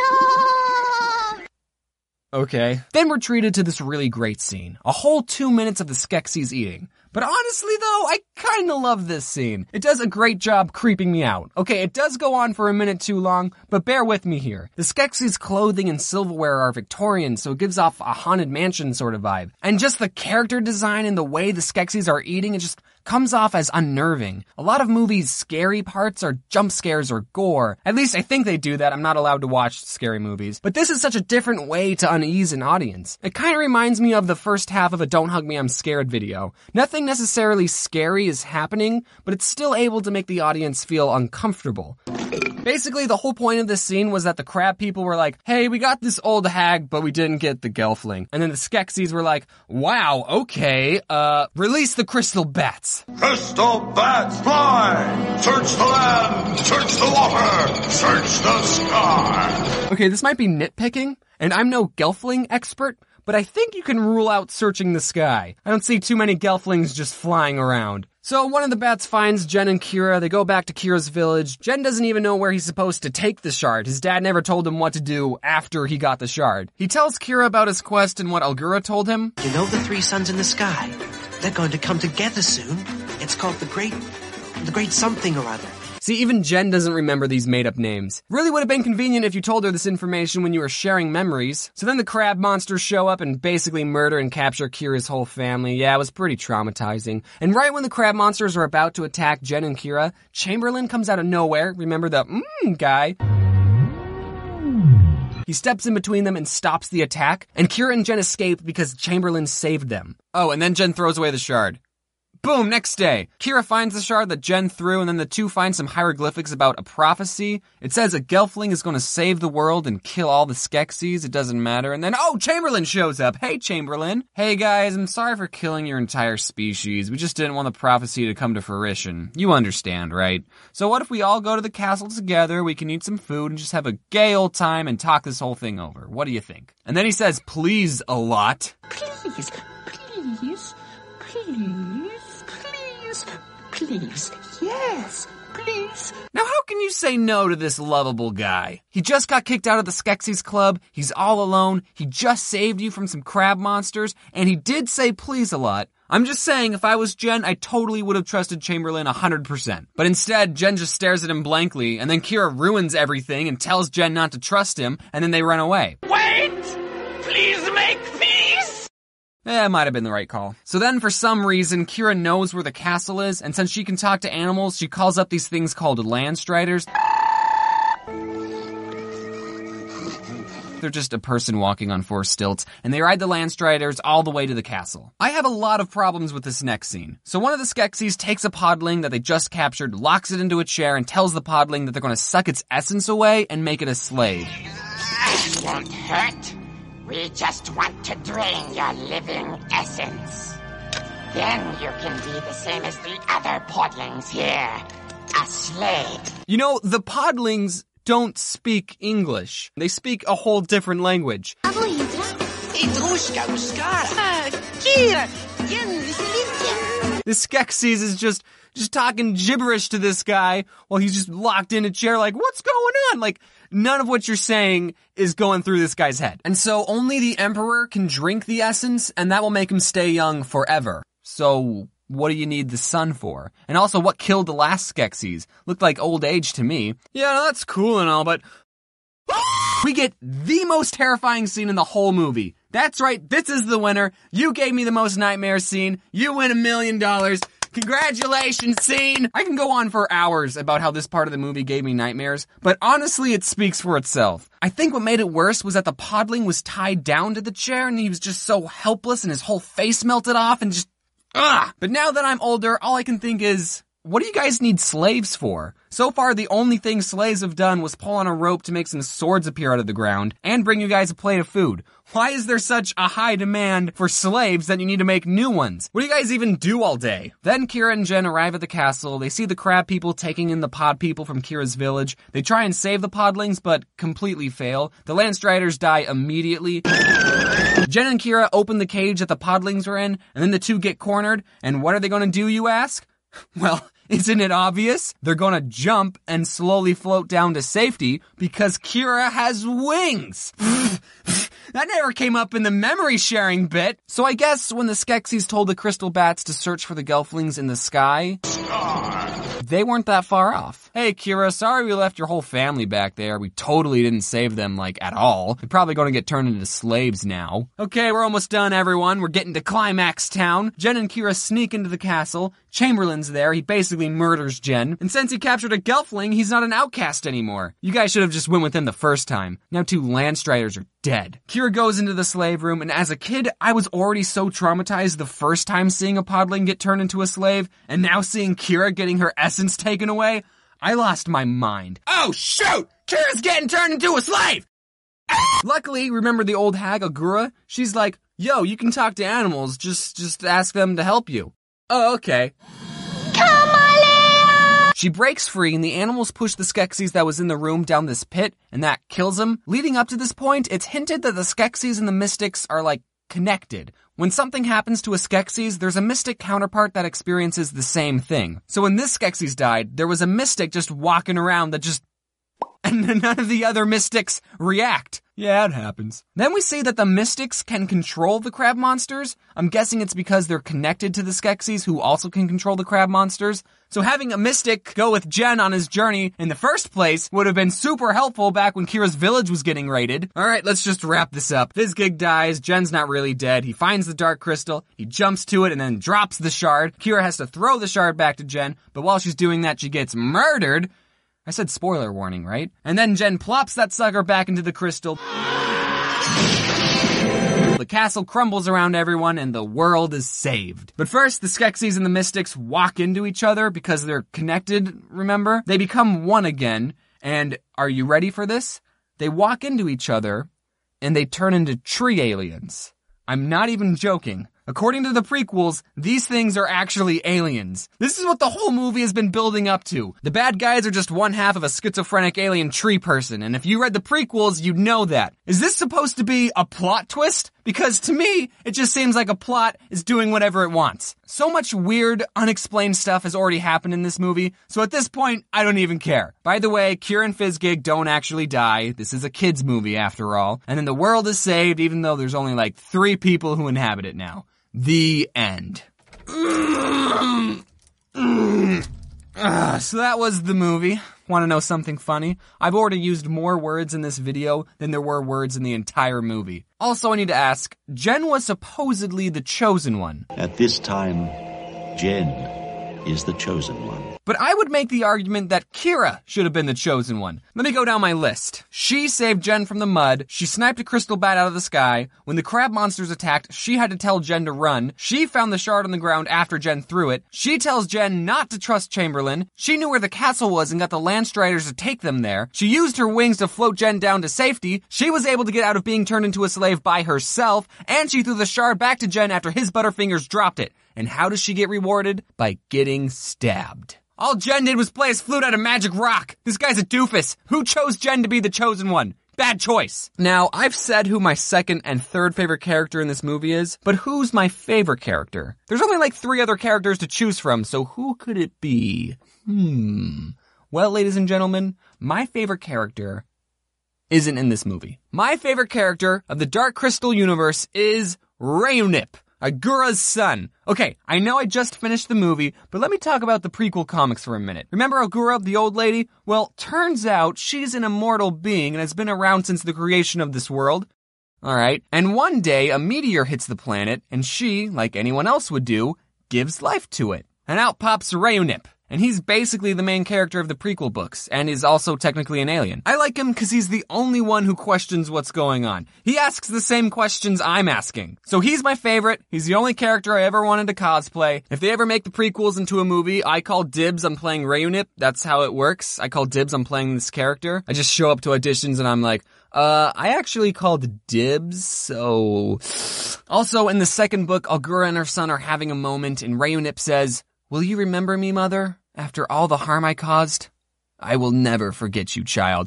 Okay. Then we're treated to this really great scene. A whole 2 minutes of the Skeksis eating. But honestly though, I kinda love this scene. It does a great job creeping me out. Okay, it does go on for a minute too long, but bear with me here. The Skeksis' clothing and silverware are Victorian, so it gives off a haunted mansion sort of vibe. And just the character design and the way the Skeksis are eating, it just comes off as unnerving. A lot of movies' scary parts are jump scares or gore. At least I think they do that. I'm not allowed to watch scary movies. But this is such a different way to unease an audience. It kinda reminds me of the first half of a Don't Hug Me, I'm Scared video. Nothing necessarily scary is happening, but it's still able to make the audience feel uncomfortable. Basically, the whole point of this scene was that the crab people were like, hey, we got this old hag, but we didn't get the Gelfling. And then the Skeksis were like, wow, okay, release the crystal bats. Crystal bats fly! Search the land! Search the water! Search the sky! Okay, this might be nitpicking, and I'm no Gelfling expert, but I think you can rule out searching the sky. I don't see too many Gelflings just flying around. So one of the bats finds Jen and Kira. They go back to Kira's village. Jen doesn't even know where he's supposed to take the shard. His dad never told him what to do after he got the shard. He tells Kira about his quest and what Algura told him. You know the 3 suns in the sky? They're going to come together soon. It's called the great something or other. See, even Jen doesn't remember these made-up names. Really would have been convenient if you told her this information when you were sharing memories. So then the crab monsters show up and basically murder and capture Kira's whole family. Yeah, it was pretty traumatizing. And right when the crab monsters are about to attack Jen and Kira, Chamberlain comes out of nowhere. Remember the guy? He steps in between them and stops the attack, and Kira and Jen escape because Chamberlain saved them. Oh, and then Jen throws away the shard. Boom, next day. Kira finds the shard that Jen threw, and then the two find some hieroglyphics about a prophecy. It says a Gelfling is going to save the world and kill all the Skeksis. It doesn't matter. And then, Chamberlain shows up. Hey, Chamberlain. Hey, guys, I'm sorry for killing your entire species. We just didn't want the prophecy to come to fruition. You understand, right? So what if we all go to the castle together, we can eat some food and just have a gay old time and talk this whole thing over? What do you think? And then he says, please, a lot. Please, please, please. Please, yes, please. Now how can you say no to this lovable guy? He just got kicked out of the Skeksis club, he's all alone, he just saved you from some crab monsters, and he did say please a lot. I'm just saying, if I was Jen, I totally would have trusted Chamberlain 100%. But instead, Jen just stares at him blankly, and then Kira ruins everything and tells Jen not to trust him, and then they run away. Wait! Please make peace! It might have been the right call. So then, for some reason, Kira knows where the castle is, and since she can talk to animals, she calls up these things called Landstriders. They're just a person walking on 4 stilts, and they ride the Landstriders all the way to the castle. I have a lot of problems with this next scene. So one of the Skeksis takes a podling that they just captured, locks it into a chair, and tells the podling that they're going to suck its essence away and make it a slave. It won't hurt. We just want to drain your living essence. Then you can be the same as the other podlings here. A slave. You know, the podlings don't speak English. They speak a whole different language. This Skeksis is just talking gibberish to this guy while he's just locked in a chair like, what's going on? Like, none of what you're saying is going through this guy's head. And so only the Emperor can drink the essence, and that will make him stay young forever. So what do you need the sun for? And also, what killed the last Skeksis? Looked like old age to me. Yeah, that's cool and all, but we get the most terrifying scene in the whole movie. That's right, this is the winner. You gave me the most nightmare scene. You win $1 million. Congratulations, scene! I can go on for hours about how this part of the movie gave me nightmares, but honestly, it speaks for itself. I think what made it worse was that the podling was tied down to the chair and he was just so helpless and his whole face melted off and just, ugh! But now that I'm older, all I can think is, what do you guys need slaves for? So far, the only thing slaves have done was pull on a rope to make some swords appear out of the ground and bring you guys a plate of food. Why is there such a high demand for slaves that you need to make new ones? What do you guys even do all day? Then Kira and Jen arrive at the castle. They see the crab people taking in the pod people from Kira's village. They try and save the podlings, but completely fail. The Landstriders die immediately. Jen and Kira open the cage that the podlings are in, and then the two get cornered. And what are they going to do, you ask? Well, isn't it obvious? They're gonna jump and slowly float down to safety because Kira has wings. That never came up in the memory sharing bit. So I guess when the Skeksis told the crystal bats to search for the Gelflings in the sky, they weren't that far off. Hey Kira, sorry we left your whole family back there. We totally didn't save them, at all. They're probably gonna get turned into slaves now. Okay, we're almost done, everyone. We're getting to Climax Town. Jen and Kira sneak into the castle. Chamberlain's there. He basically murders Jen. And since he captured a Gelfling, he's not an outcast anymore. You guys should have just went with him the first time. Now 2 Landstriders are dead. Kira goes into the slave room, and as a kid, I was already so traumatized the first time seeing a podling get turned into a slave, and now seeing Kira getting her essence taken away, I lost my mind. Oh shoot! Kira's getting turned into a slave! Luckily, remember the old hag, Agura? She's like, yo, you can talk to animals, just ask them to help you. Oh, okay. She breaks free and the animals push the Skeksis that was in the room down this pit, and that kills them. Leading up to this point, it's hinted that the Skeksis and the Mystics are connected. When something happens to a Skeksis, there's a Mystic counterpart that experiences the same thing. So when this Skeksis died, there was a Mystic just walking around that just... and none of the other Mystics react. Yeah, it happens. Then we see that the Mystics can control the crab monsters. I'm guessing it's because they're connected to the Skeksis who also can control the crab monsters. So having a Mystic go with Jen on his journey in the first place would have been super helpful back when Kira's village was getting raided. Alright, let's just wrap this up. Vizgig dies, Jen's not really dead. He finds the Dark Crystal, he jumps to it and then drops the shard. Kira has to throw the shard back to Jen, but while she's doing that, she gets murdered. I said spoiler warning, right? And then Jen plops that sucker back into the crystal. The castle crumbles around everyone and the world is saved. But first, the Skeksis and the Mystics walk into each other because they're connected, remember? They become one again, and are you ready for this? They walk into each other and they turn into tree aliens. I'm not even joking. According to the prequels, these things are actually aliens. This is what the whole movie has been building up to. The bad guys are just one half of a schizophrenic alien tree person, and if you read the prequels, you'd know that. Is this supposed to be a plot twist? Because to me, it just seems like a plot is doing whatever it wants. So much weird, unexplained stuff has already happened in this movie, so at this point, I don't even care. By the way, Kira and Vizgig don't actually die. This is a kid's movie after all. And then the world is saved, even though there's only 3 people who inhabit it now. The end. So that was the movie. Want to know something funny? I've already used more words in this video than there were words in the entire movie. Also, I need to ask, Jen was supposedly the chosen one. At this time, Jen is the chosen one. But I would make the argument that Kira should have been the chosen one. Let me go down my list. She saved Jen from the mud. She sniped a crystal bat out of the sky. When the crab monsters attacked, she had to tell Jen to run. She found the shard on the ground after Jen threw it. She tells Jen not to trust Chamberlain. She knew where the castle was and got the Landstriders to take them there. She used her wings to float Jen down to safety. She was able to get out of being turned into a slave by herself. And she threw the shard back to Jen after his Butterfingers dropped it. And how does she get rewarded? By getting stabbed. All Jen did was play his flute out of magic rock. This guy's a doofus. Who chose Jen to be the chosen one? Bad choice. Now, I've said who my second and third favorite character in this movie is, but who's my favorite character? There's only 3 other characters to choose from, so who could it be? Well, ladies and gentlemen, my favorite character isn't in this movie. My favorite character of the Dark Crystal universe is Rayunip, Agura's son. Okay, I know I just finished the movie, but let me talk about the prequel comics for a minute. Remember Agura, the old lady? Well, turns out she's an immortal being and has been around since the creation of this world. Alright, and one day a meteor hits the planet, and she, like anyone else would do, gives life to it. And out pops Rayunip. And he's basically the main character of the prequel books, and is also technically an alien. I like him because he's the only one who questions what's going on. He asks the same questions I'm asking. So he's my favorite. He's the only character I ever wanted to cosplay. If they ever make the prequels into a movie, I call dibs on playing Rayunip. That's how it works. I call dibs on playing this character. I just show up to auditions and I'm like, I actually called dibs, so... Also, in the second book, Agura and her son are having a moment, and Rayunip says, "Will you remember me, Mother? After all the harm I caused? I will never forget you, child."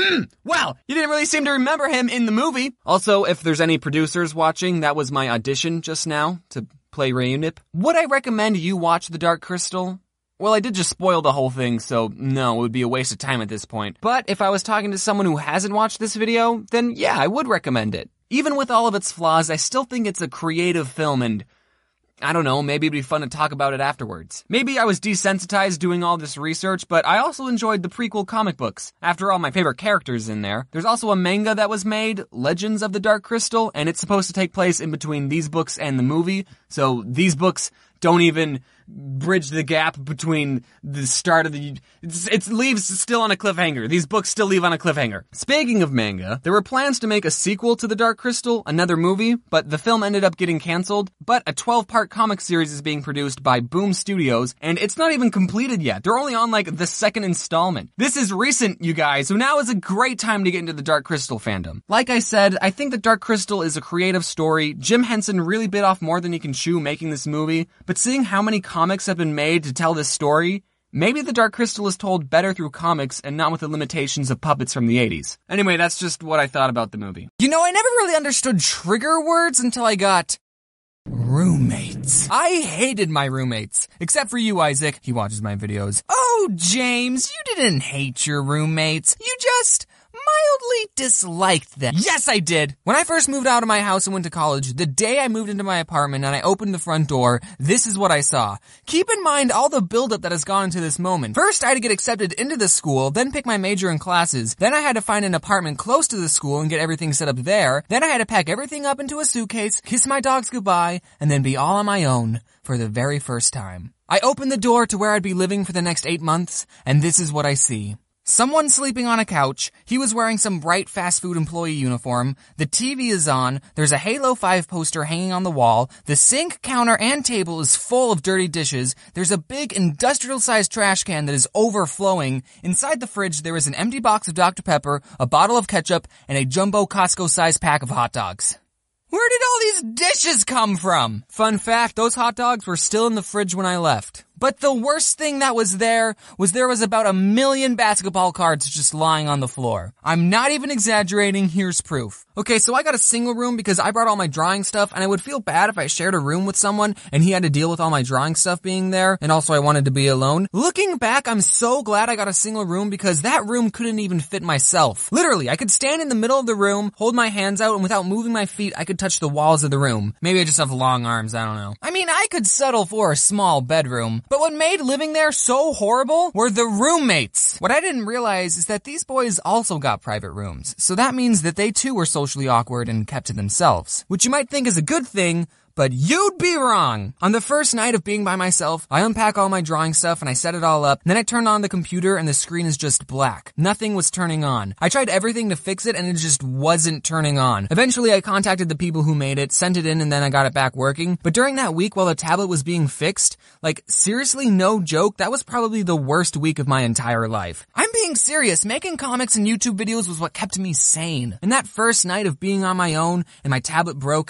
Well, you didn't really seem to remember him in the movie. Also, if there's any producers watching, that was my audition just now to play Rayunip. Would I recommend you watch The Dark Crystal? Well, I did just spoil the whole thing, so no, it would be a waste of time at this point. But if I was talking to someone who hasn't watched this video, then yeah, I would recommend it. Even with all of its flaws, I still think it's a creative film, and I don't know, maybe it'd be fun to talk about it afterwards. Maybe I was desensitized doing all this research, but I also enjoyed the prequel comic books. After all, my favorite characters in there. There's also a manga that was made, Legends of the Dark Crystal, and it's supposed to take place in between these books and the movie, so these books don't even bridge the gap between the start of the... It leaves still on a cliffhanger. These books still leave on a cliffhanger. Speaking of manga, there were plans to make a sequel to The Dark Crystal, another movie, but the film ended up getting canceled. But a 12-part comic series is being produced by Boom Studios, and it's not even completed yet. They're only on, like, the second installment. This is recent, you guys, so now is a great time to get into the Dark Crystal fandom. Like I said, I think that Dark Crystal is a creative story. Jim Henson really bit off more than he can chew making this movie, but seeing how many comics have been made to tell this story, maybe The Dark Crystal is told better through comics and not with the limitations of puppets from the 80s. Anyway, that's just what I thought about the movie. You know, I never really understood trigger words until I got roommates. I hated my roommates. Except for you, Isaac. He watches my videos. Oh, James, you didn't hate your roommates. You just mildly disliked them. Yes, I did. When I first moved out of my house and went to college, the day I moved into my apartment and I opened the front door, this is what I saw. Keep in mind all the buildup that has gone into this moment. First, I had to get accepted into the school, then pick my major and classes. Then I had to find an apartment close to the school and get everything set up there. Then I had to pack everything up into a suitcase, kiss my dogs goodbye, and then be all on my own for the very first time. I opened the door to where I'd be living for the next 8 months, and this is what I see. Someone sleeping on a couch. He was wearing some bright fast food employee uniform. The TV is on. There's a Halo 5 poster hanging on the wall. The sink, counter, and table is full of dirty dishes. There's a big industrial-sized trash can that is overflowing. Inside the fridge, there is an empty box of Dr. Pepper, a bottle of ketchup, and a jumbo Costco-sized pack of hot dogs. Where did all these dishes come from? Fun fact, those hot dogs were still in the fridge when I left. But the worst thing that was there was about 1 million basketball cards just lying on the floor. I'm not even exaggerating, here's proof. Okay, so I got a single room because I brought all my drawing stuff, and I would feel bad if I shared a room with someone and he had to deal with all my drawing stuff being there, and also I wanted to be alone. Looking back, I'm so glad I got a single room because that room couldn't even fit myself. Literally, I could stand in the middle of the room, hold my hands out, and without moving my feet, I could touch the walls of the room. Maybe I just have long arms, I don't know. I mean, I could settle for a small bedroom, but what made living there so horrible were the roommates. What I didn't realize is that these boys also got private rooms, so that means that they too were socially awkward and kept to themselves, which you might think is a good thing, but you'd be wrong. On the first night of being by myself, I unpack all my drawing stuff and I set it all up. Then I turn on the computer and the screen is just black. Nothing was turning on. I tried everything to fix it and it just wasn't turning on. Eventually I contacted the people who made it, sent it in, and then I got it back working. But during that week while the tablet was being fixed, like seriously, no joke, that was probably the worst week of my entire life. I'm being serious. Making comics and YouTube videos was what kept me sane. And that first night of being on my own and my tablet broke,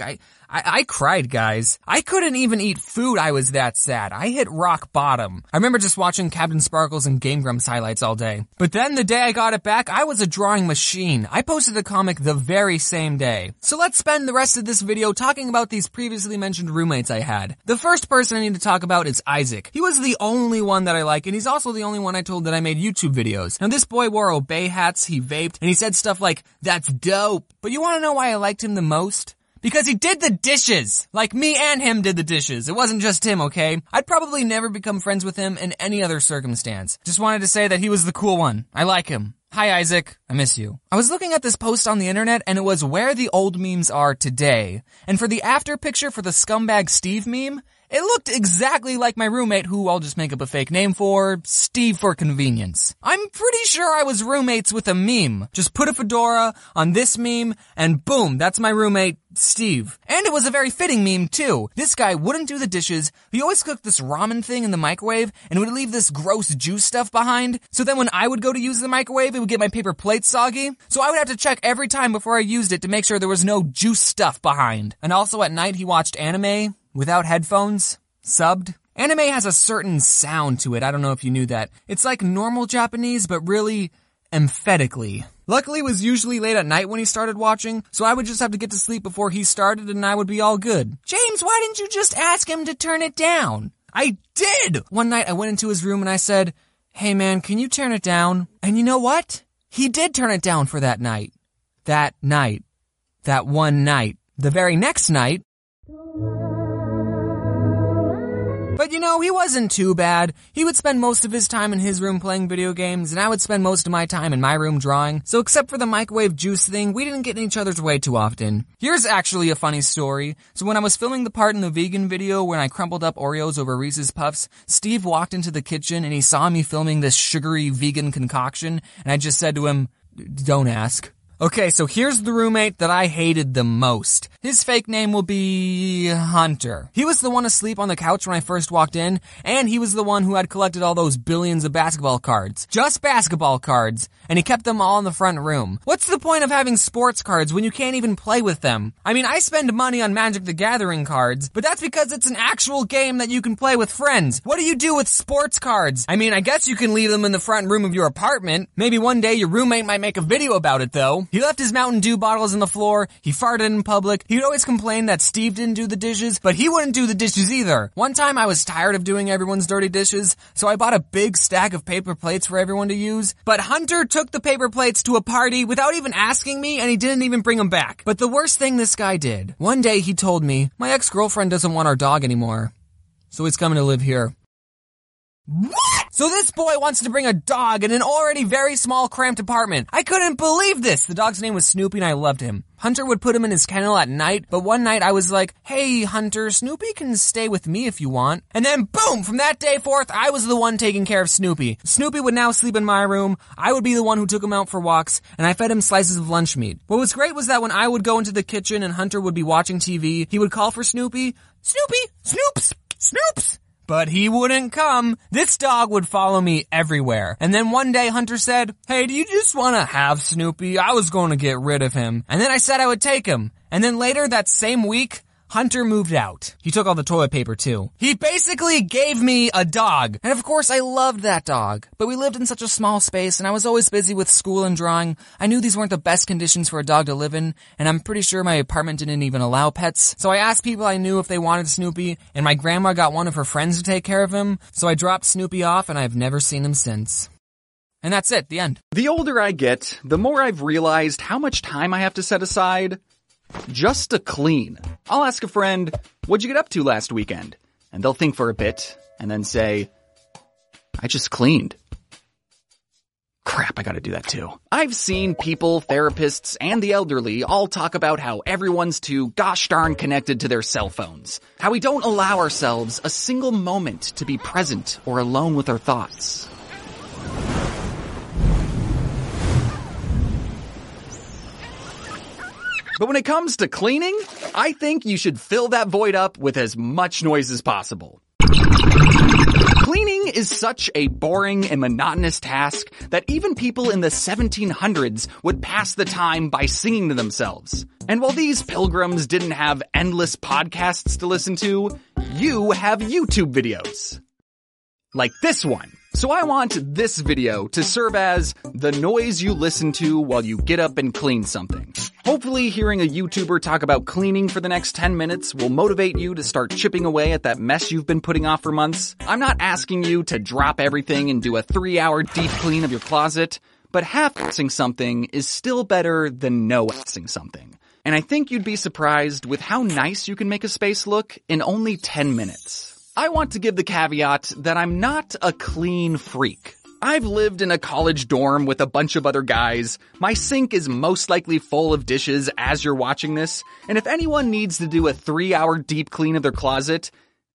I cried, guys. I couldn't even eat food. I was that sad. I hit rock bottom. I remember just watching Captain Sparkles and Game Grumps highlights all day. But then the day I got it back, I was a drawing machine. I posted a comic the very same day. So let's spend the rest of this video talking about these previously mentioned roommates I had. The first person I need to talk about is Isaac. He was the only one that I like, and he's also the only one I told that I made YouTube videos. Now this boy wore Obey hats, he vaped, and he said stuff like, "That's dope." But you wanna know why I liked him the most? Because he did the dishes! Like, me and him did the dishes. It wasn't just him, okay? I'd probably never become friends with him in any other circumstance. Just wanted to say that he was the cool one. I like him. Hi Isaac, I miss you. I was looking at this post on the internet and it was where the old memes are today. And for the after picture for the scumbag Steve meme, it looked exactly like my roommate, who I'll just make up a fake name for, Steve for convenience. I'm pretty sure I was roommates with a meme. Just put a fedora on this meme and boom, that's my roommate, Steve. And it was a very fitting meme too. This guy wouldn't do the dishes. He always cooked this ramen thing in the microwave and would leave this gross juice stuff behind. So then when I would go to use the microwave, it would get my paper plate soggy. So I would have to check every time before I used it to make sure there was no juice stuff behind. And also at night he watched anime without headphones, subbed. Anime has a certain sound to it. I don't know if you knew that. It's like normal Japanese, but really emphatically. Luckily, it was usually late at night when he started watching, so I would just have to get to sleep before he started and I would be all good. James, why didn't you just ask him to turn it down? I did! One night I went into his room and I said, "Hey man, can you turn it down?" And you know what? He did turn it down for that night. That night. That one night. The very next night, but you know, he wasn't too bad. He would spend most of his time in his room playing video games, and I would spend most of my time in my room drawing. So except for the microwave juice thing, we didn't get in each other's way too often. Here's actually a funny story. So when I was filming the part in the vegan video when I crumpled up Oreos over Reese's Puffs, Steve walked into the kitchen and he saw me filming this sugary vegan concoction, and I just said to him, "Don't ask." Okay, so here's the roommate that I hated the most. His fake name will be Hunter. He was the one asleep on the couch when I first walked in, and he was the one who had collected all those billions of basketball cards. Just basketball cards. And he kept them all in the front room. What's the point of having sports cards when you can't even play with them? I mean, I spend money on Magic the Gathering cards, but that's because it's an actual game that you can play with friends. What do you do with sports cards? I mean, I guess you can leave them in the front room of your apartment. Maybe one day your roommate might make a video about it though. He left his Mountain Dew bottles on the floor, he farted in public, he would always complain that Steve didn't do the dishes, but he wouldn't do the dishes either. One time I was tired of doing everyone's dirty dishes, so I bought a big stack of paper plates for everyone to use, but Hunter took the paper plates to a party without even asking me, and he didn't even bring them back. But the worst thing this guy did, one day he told me, "My ex-girlfriend doesn't want our dog anymore, so he's coming to live here." What? So this boy wants to bring a dog in an already very small, cramped apartment. I couldn't believe this. The dog's name was Snoopy and I loved him. Hunter would put him in his kennel at night, but one night I was like, "Hey Hunter, Snoopy can stay with me if you want." And then boom, from that day forth, I was the one taking care of Snoopy. Snoopy would now sleep in my room, I would be the one who took him out for walks, and I fed him slices of lunch meat. What was great was that when I would go into the kitchen and Hunter would be watching TV, he would call for Snoopy, "Snoopy, Snoops, Snoops." But he wouldn't come. This dog would follow me everywhere. And then one day Hunter said, "Hey, do you just want to have Snoopy? I was going to get rid of him." And then I said I would take him. And then later that same week, Hunter moved out. He took all the toilet paper too. He basically gave me a dog. And of course I loved that dog. But we lived in such a small space and I was always busy with school and drawing. I knew these weren't the best conditions for a dog to live in, and I'm pretty sure my apartment didn't even allow pets. So I asked people I knew if they wanted Snoopy, and my grandma got one of her friends to take care of him. So I dropped Snoopy off and I've never seen him since. And that's it, the end. The older I get, the more I've realized how much time I have to set aside just to clean. I'll ask a friend, "What'd you get up to last weekend?" And they'll think for a bit, and then say, "I just cleaned." Crap, I gotta do that too. I've seen people, therapists, and the elderly all talk about how everyone's too gosh darn connected to their cell phones. How we don't allow ourselves a single moment to be present or alone with our thoughts. But when it comes to cleaning, I think you should fill that void up with as much noise as possible. Cleaning is such a boring and monotonous task that even people in the 1700s would pass the time by singing to themselves. And while these pilgrims didn't have endless podcasts to listen to, you have YouTube videos. Like this one. So I want this video to serve as the noise you listen to while you get up and clean something. Hopefully hearing a YouTuber talk about cleaning for the next 10 minutes will motivate you to start chipping away at that mess you've been putting off for months. I'm not asking you to drop everything and do a 3-hour deep clean of your closet, but half-assing something is still better than no-assing something. And I think you'd be surprised with how nice you can make a space look in only 10 minutes. I want to give the caveat that I'm not a clean freak. I've lived in a college dorm with a bunch of other guys. My sink is most likely full of dishes as you're watching this, and if anyone needs to do a 3-hour deep clean of their closet,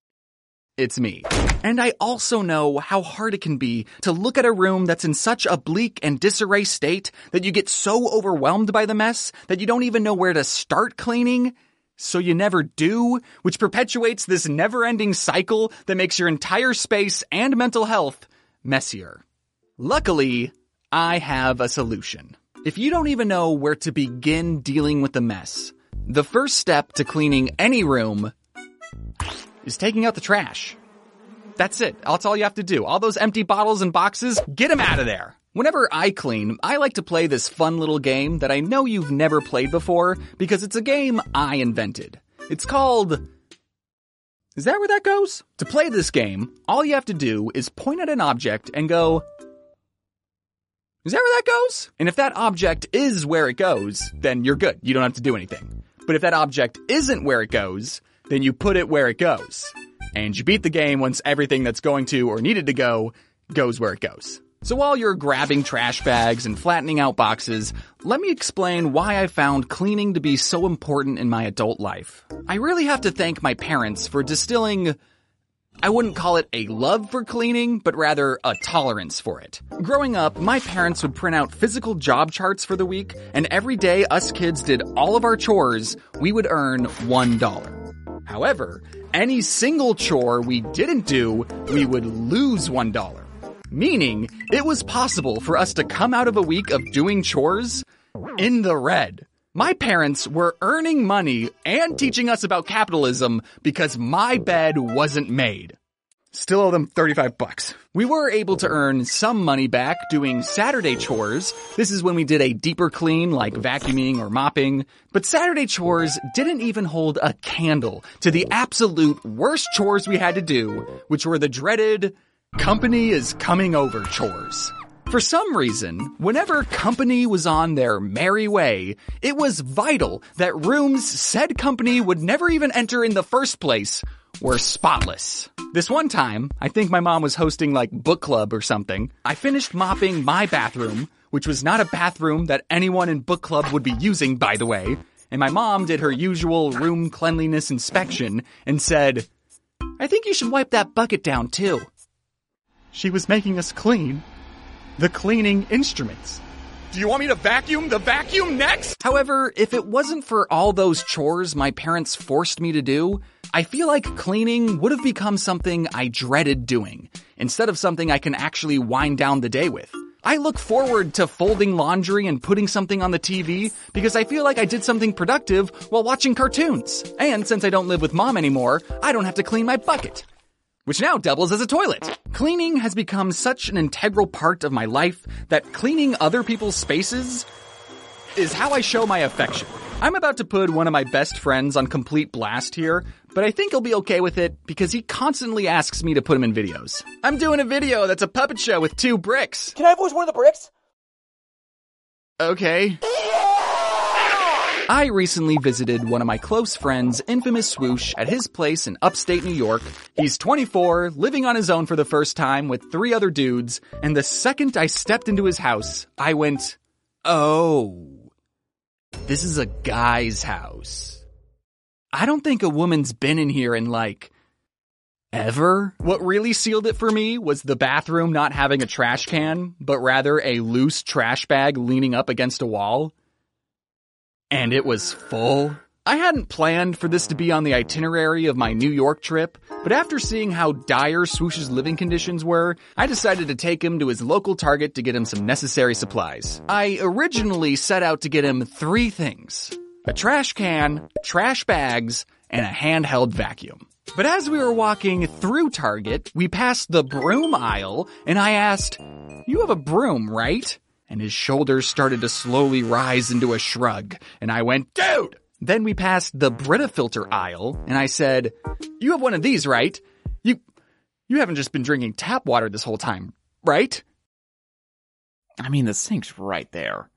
it's me. And I also know how hard it can be to look at a room that's in such a bleak and disarray state that you get so overwhelmed by the mess that you don't even know where to start cleaning. So you never do, which perpetuates this never-ending cycle that makes your entire space and mental health messier. Luckily, I have a solution. If you don't even know where to begin dealing with the mess, the first step to cleaning any room is taking out the trash. That's it. That's all you have to do. All those empty bottles and boxes, get them out of there. Whenever I clean, I like to play this fun little game that I know you've never played before because it's a game I invented. It's called... Is that where that goes? To play this game, all you have to do is point at an object and go... Is that where that goes? And if that object is where it goes, then you're good. You don't have to do anything. But if that object isn't where it goes, then you put it where it goes. And you beat the game once everything that's going to or needed to go goes where it goes. So while you're grabbing trash bags and flattening out boxes, let me explain why I found cleaning to be so important in my adult life. I really have to thank my parents for distilling, I wouldn't call it a love for cleaning, but rather a tolerance for it. Growing up, my parents would print out physical job charts for the week, and every day us kids did all of our chores, we would earn $1. However, any single chore we didn't do, we would lose $1. Meaning, it was possible for us to come out of a week of doing chores in the red. My parents were earning money and teaching us about capitalism because my bed wasn't made. Still owe them $35. We were able to earn some money back doing Saturday chores. This is when we did a deeper clean like vacuuming or mopping. But Saturday chores didn't even hold a candle to the absolute worst chores we had to do, which were the dreaded company is coming over chores. For some reason, whenever company was on their merry way, it was vital that rooms said company would never even enter in the first place were spotless. This one time, I think my mom was hosting like book club or something, I finished mopping my bathroom, which was not a bathroom that anyone in book club would be using, by the way, and my mom did her usual room cleanliness inspection and said, "I think you should wipe that bucket down too." She was making us clean the cleaning instruments. Do you want me to vacuum the vacuum next? However, if it wasn't for all those chores my parents forced me to do, I feel like cleaning would have become something I dreaded doing, instead of something I can actually wind down the day with. I look forward to folding laundry and putting something on the TV because I feel like I did something productive while watching cartoons. And since I don't live with mom anymore, I don't have to clean my bucket, which now doubles as a toilet. Cleaning has become such an integral part of my life that cleaning other people's spaces is how I show my affection. I'm about to put one of my best friends on complete blast here, but I think he'll be okay with it because he constantly asks me to put him in videos. I'm doing a video that's a puppet show with 2 bricks. Can I voice one of the bricks? Okay. I recently visited one of my close friends, Infamous Swoosh, at his place in upstate New York. He's 24, living on his own for the first time with 3 other dudes, and the second I stepped into his house, I went, oh, this is a guy's house. I don't think a woman's been in here in ever. What really sealed it for me was the bathroom not having a trash can, but rather a loose trash bag leaning up against a wall. And it was full I hadn't planned for this to be on the itinerary of my New York trip, but after seeing how dire Swoosh's living conditions were, I decided to take him to his local Target to get him some necessary supplies. I originally set out to get him 3 things: a trash can, trash bags, and a handheld vacuum. But as we were walking through Target, we passed the broom aisle, and I asked, "You have a broom, right?" And his shoulders started to slowly rise into a shrug, and I went, "Dude!" Then we passed the Brita filter aisle, and I said, "You have one of these, right? You haven't just been drinking tap water this whole time, right?" I mean, the sink's right there.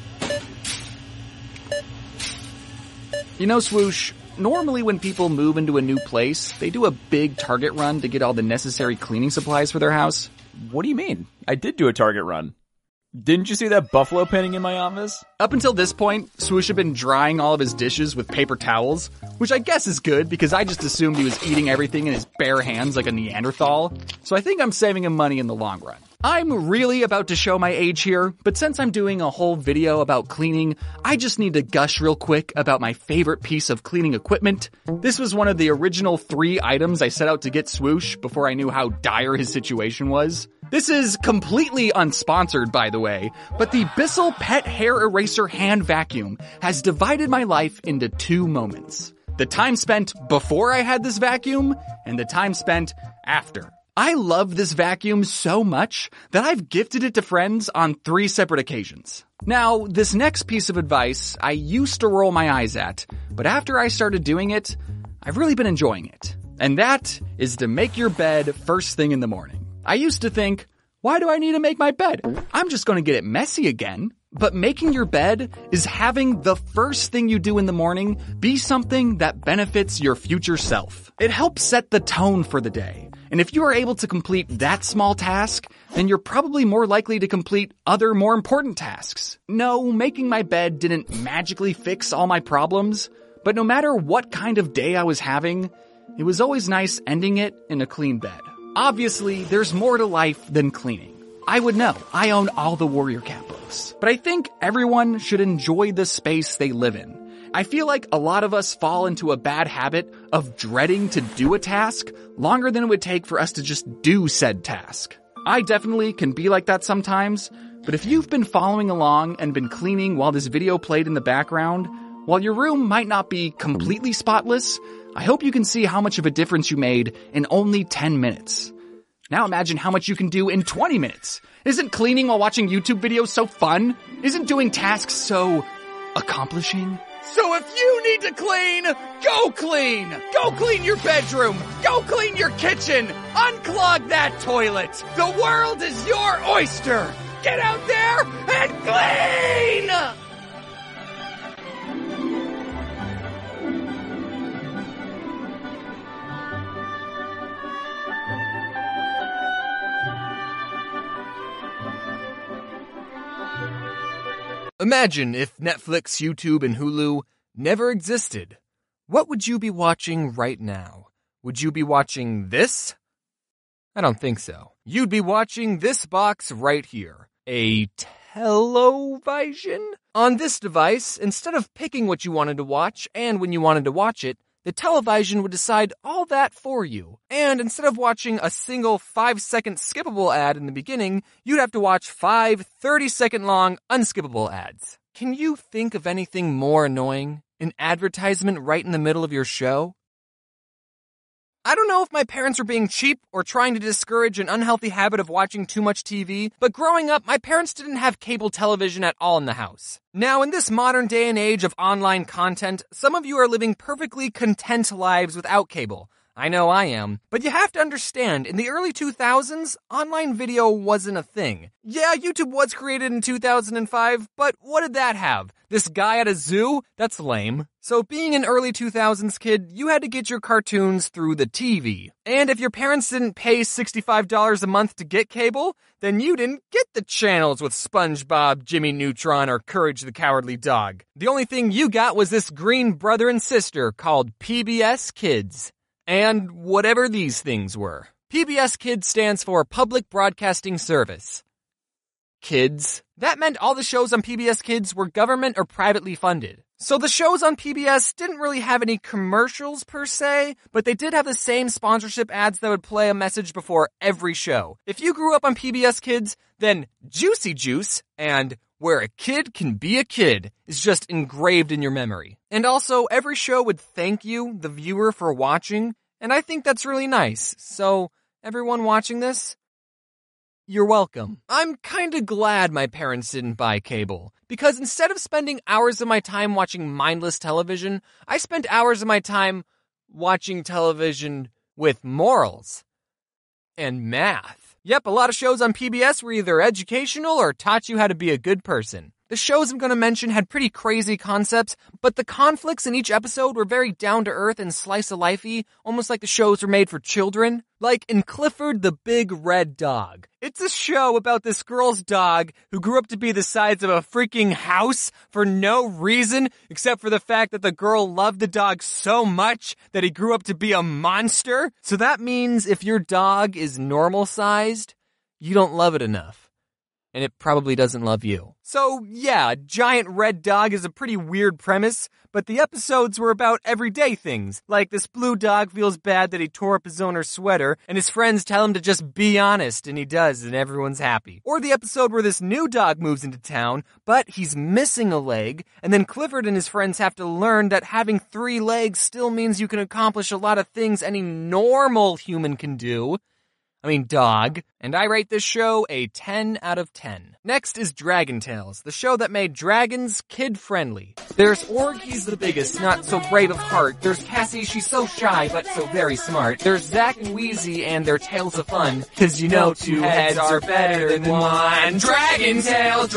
You know, Swoosh, normally when people move into a new place, they do a big Target run to get all the necessary cleaning supplies for their house. What do you mean? I did do a Target run. Didn't you see that buffalo painting in my office? Up until this point, Swoosh had been drying all of his dishes with paper towels, which I guess is good because I just assumed he was eating everything in his bare hands like a Neanderthal. So I think I'm saving him money in the long run. I'm really about to show my age here, but since I'm doing a whole video about cleaning, I just need to gush real quick about my favorite piece of cleaning equipment. This was one of the original 3 items I set out to get Swoosh before I knew how dire his situation was. This is completely unsponsored, by the way, but the Bissell Pet Hair Eraser Hand Vacuum has divided my life into 2 moments. The time spent before I had this vacuum, and the time spent after. I love this vacuum so much that I've gifted it to friends on 3 separate occasions. Now, this next piece of advice I used to roll my eyes at, but after I started doing it, I've really been enjoying it. And that is to make your bed first thing in the morning. I used to think, why do I need to make my bed? I'm just going to get it messy again. But making your bed is having the first thing you do in the morning be something that benefits your future self. It helps set the tone for the day. And if you are able to complete that small task, then you're probably more likely to complete other more important tasks. No, making my bed didn't magically fix all my problems, but no matter what kind of day I was having, it was always nice ending it in a clean bed. Obviously, there's more to life than cleaning. I would know. I own all the Warrior Cat books. But I think everyone should enjoy the space they live in. I feel like a lot of us fall into a bad habit of dreading to do a task longer than it would take for us to just do said task. I definitely can be like that sometimes, but if you've been following along and been cleaning while this video played in the background, while your room might not be completely spotless, I hope you can see how much of a difference you made in only 10 minutes. Now imagine how much you can do in 20 minutes. Isn't cleaning while watching YouTube videos so fun? Isn't doing tasks so accomplishing? So if you need to clean, go clean! Go clean your bedroom! Go clean your kitchen! Unclog that toilet! The world is your oyster! Get out there and clean! Imagine if Netflix, YouTube, and Hulu never existed. What would you be watching right now? Would you be watching this? I don't think so. You'd be watching this box right here. A television? On this device, instead of picking what you wanted to watch and when you wanted to watch it, the television would decide all that for you. And instead of watching a single 5-second skippable ad in the beginning, you'd have to watch 5 30-second long unskippable ads. Can you think of anything more annoying? An advertisement right in the middle of your show? I don't know if my parents were being cheap or trying to discourage an unhealthy habit of watching too much TV, but growing up, my parents didn't have cable television at all in the house. Now, in this modern day and age of online content, some of you are living perfectly content lives without cable. I know I am. But you have to understand, in the early 2000s, online video wasn't a thing. Yeah, YouTube was created in 2005, but what did that have? This guy at a zoo? That's lame. So being an early 2000s kid, you had to get your cartoons through the TV. And if your parents didn't pay $65 a month to get cable, then you didn't get the channels with SpongeBob, Jimmy Neutron, or Courage the Cowardly Dog. The only thing you got was this green brother and sister called PBS Kids. And whatever these things were. PBS Kids stands for Public Broadcasting Service. Kids. That meant all the shows on PBS Kids were government or privately funded. So the shows on PBS didn't really have any commercials per se, but they did have the same sponsorship ads that would play a message before every show. If you grew up on PBS Kids, then Juicy Juice and Where a Kid Can Be a Kid is just engraved in your memory. And also, every show would thank you, the viewer, for watching, and I think that's really nice. So, everyone watching this, you're welcome. I'm kinda glad my parents didn't buy cable, because instead of spending hours of my time watching mindless television, I spent hours of my time watching television with morals and math. Yep, a lot of shows on PBS were either educational or taught you how to be a good person. The shows I'm going to mention had pretty crazy concepts, but the conflicts in each episode were very down-to-earth and slice-of-life-y, almost like the shows were made for children. Like in Clifford the Big Red Dog. It's a show about this girl's dog who grew up to be the size of a freaking house for no reason, except for the fact that the girl loved the dog so much that he grew up to be a monster. So that means if your dog is normal-sized, you don't love it enough. And it probably doesn't love you. So yeah, a giant red dog is a pretty weird premise, but the episodes were about everyday things. Like this blue dog feels bad that he tore up his owner's sweater, and his friends tell him to just be honest, and he does, and everyone's happy. Or the episode where this new dog moves into town, but he's missing a leg, and then Clifford and his friends have to learn that having 3 legs still means you can accomplish a lot of things any normal human can do. Dog. And I rate this show a 10 out of 10. Next is Dragon Tales, the show that made dragons kid-friendly. There's Org, he's the biggest, not so brave of heart. There's Cassie, she's so shy, but so very smart. There's Zack and Wheezy and their tales of fun, 'cause you know 2 heads are better than 1. Dragon Tales,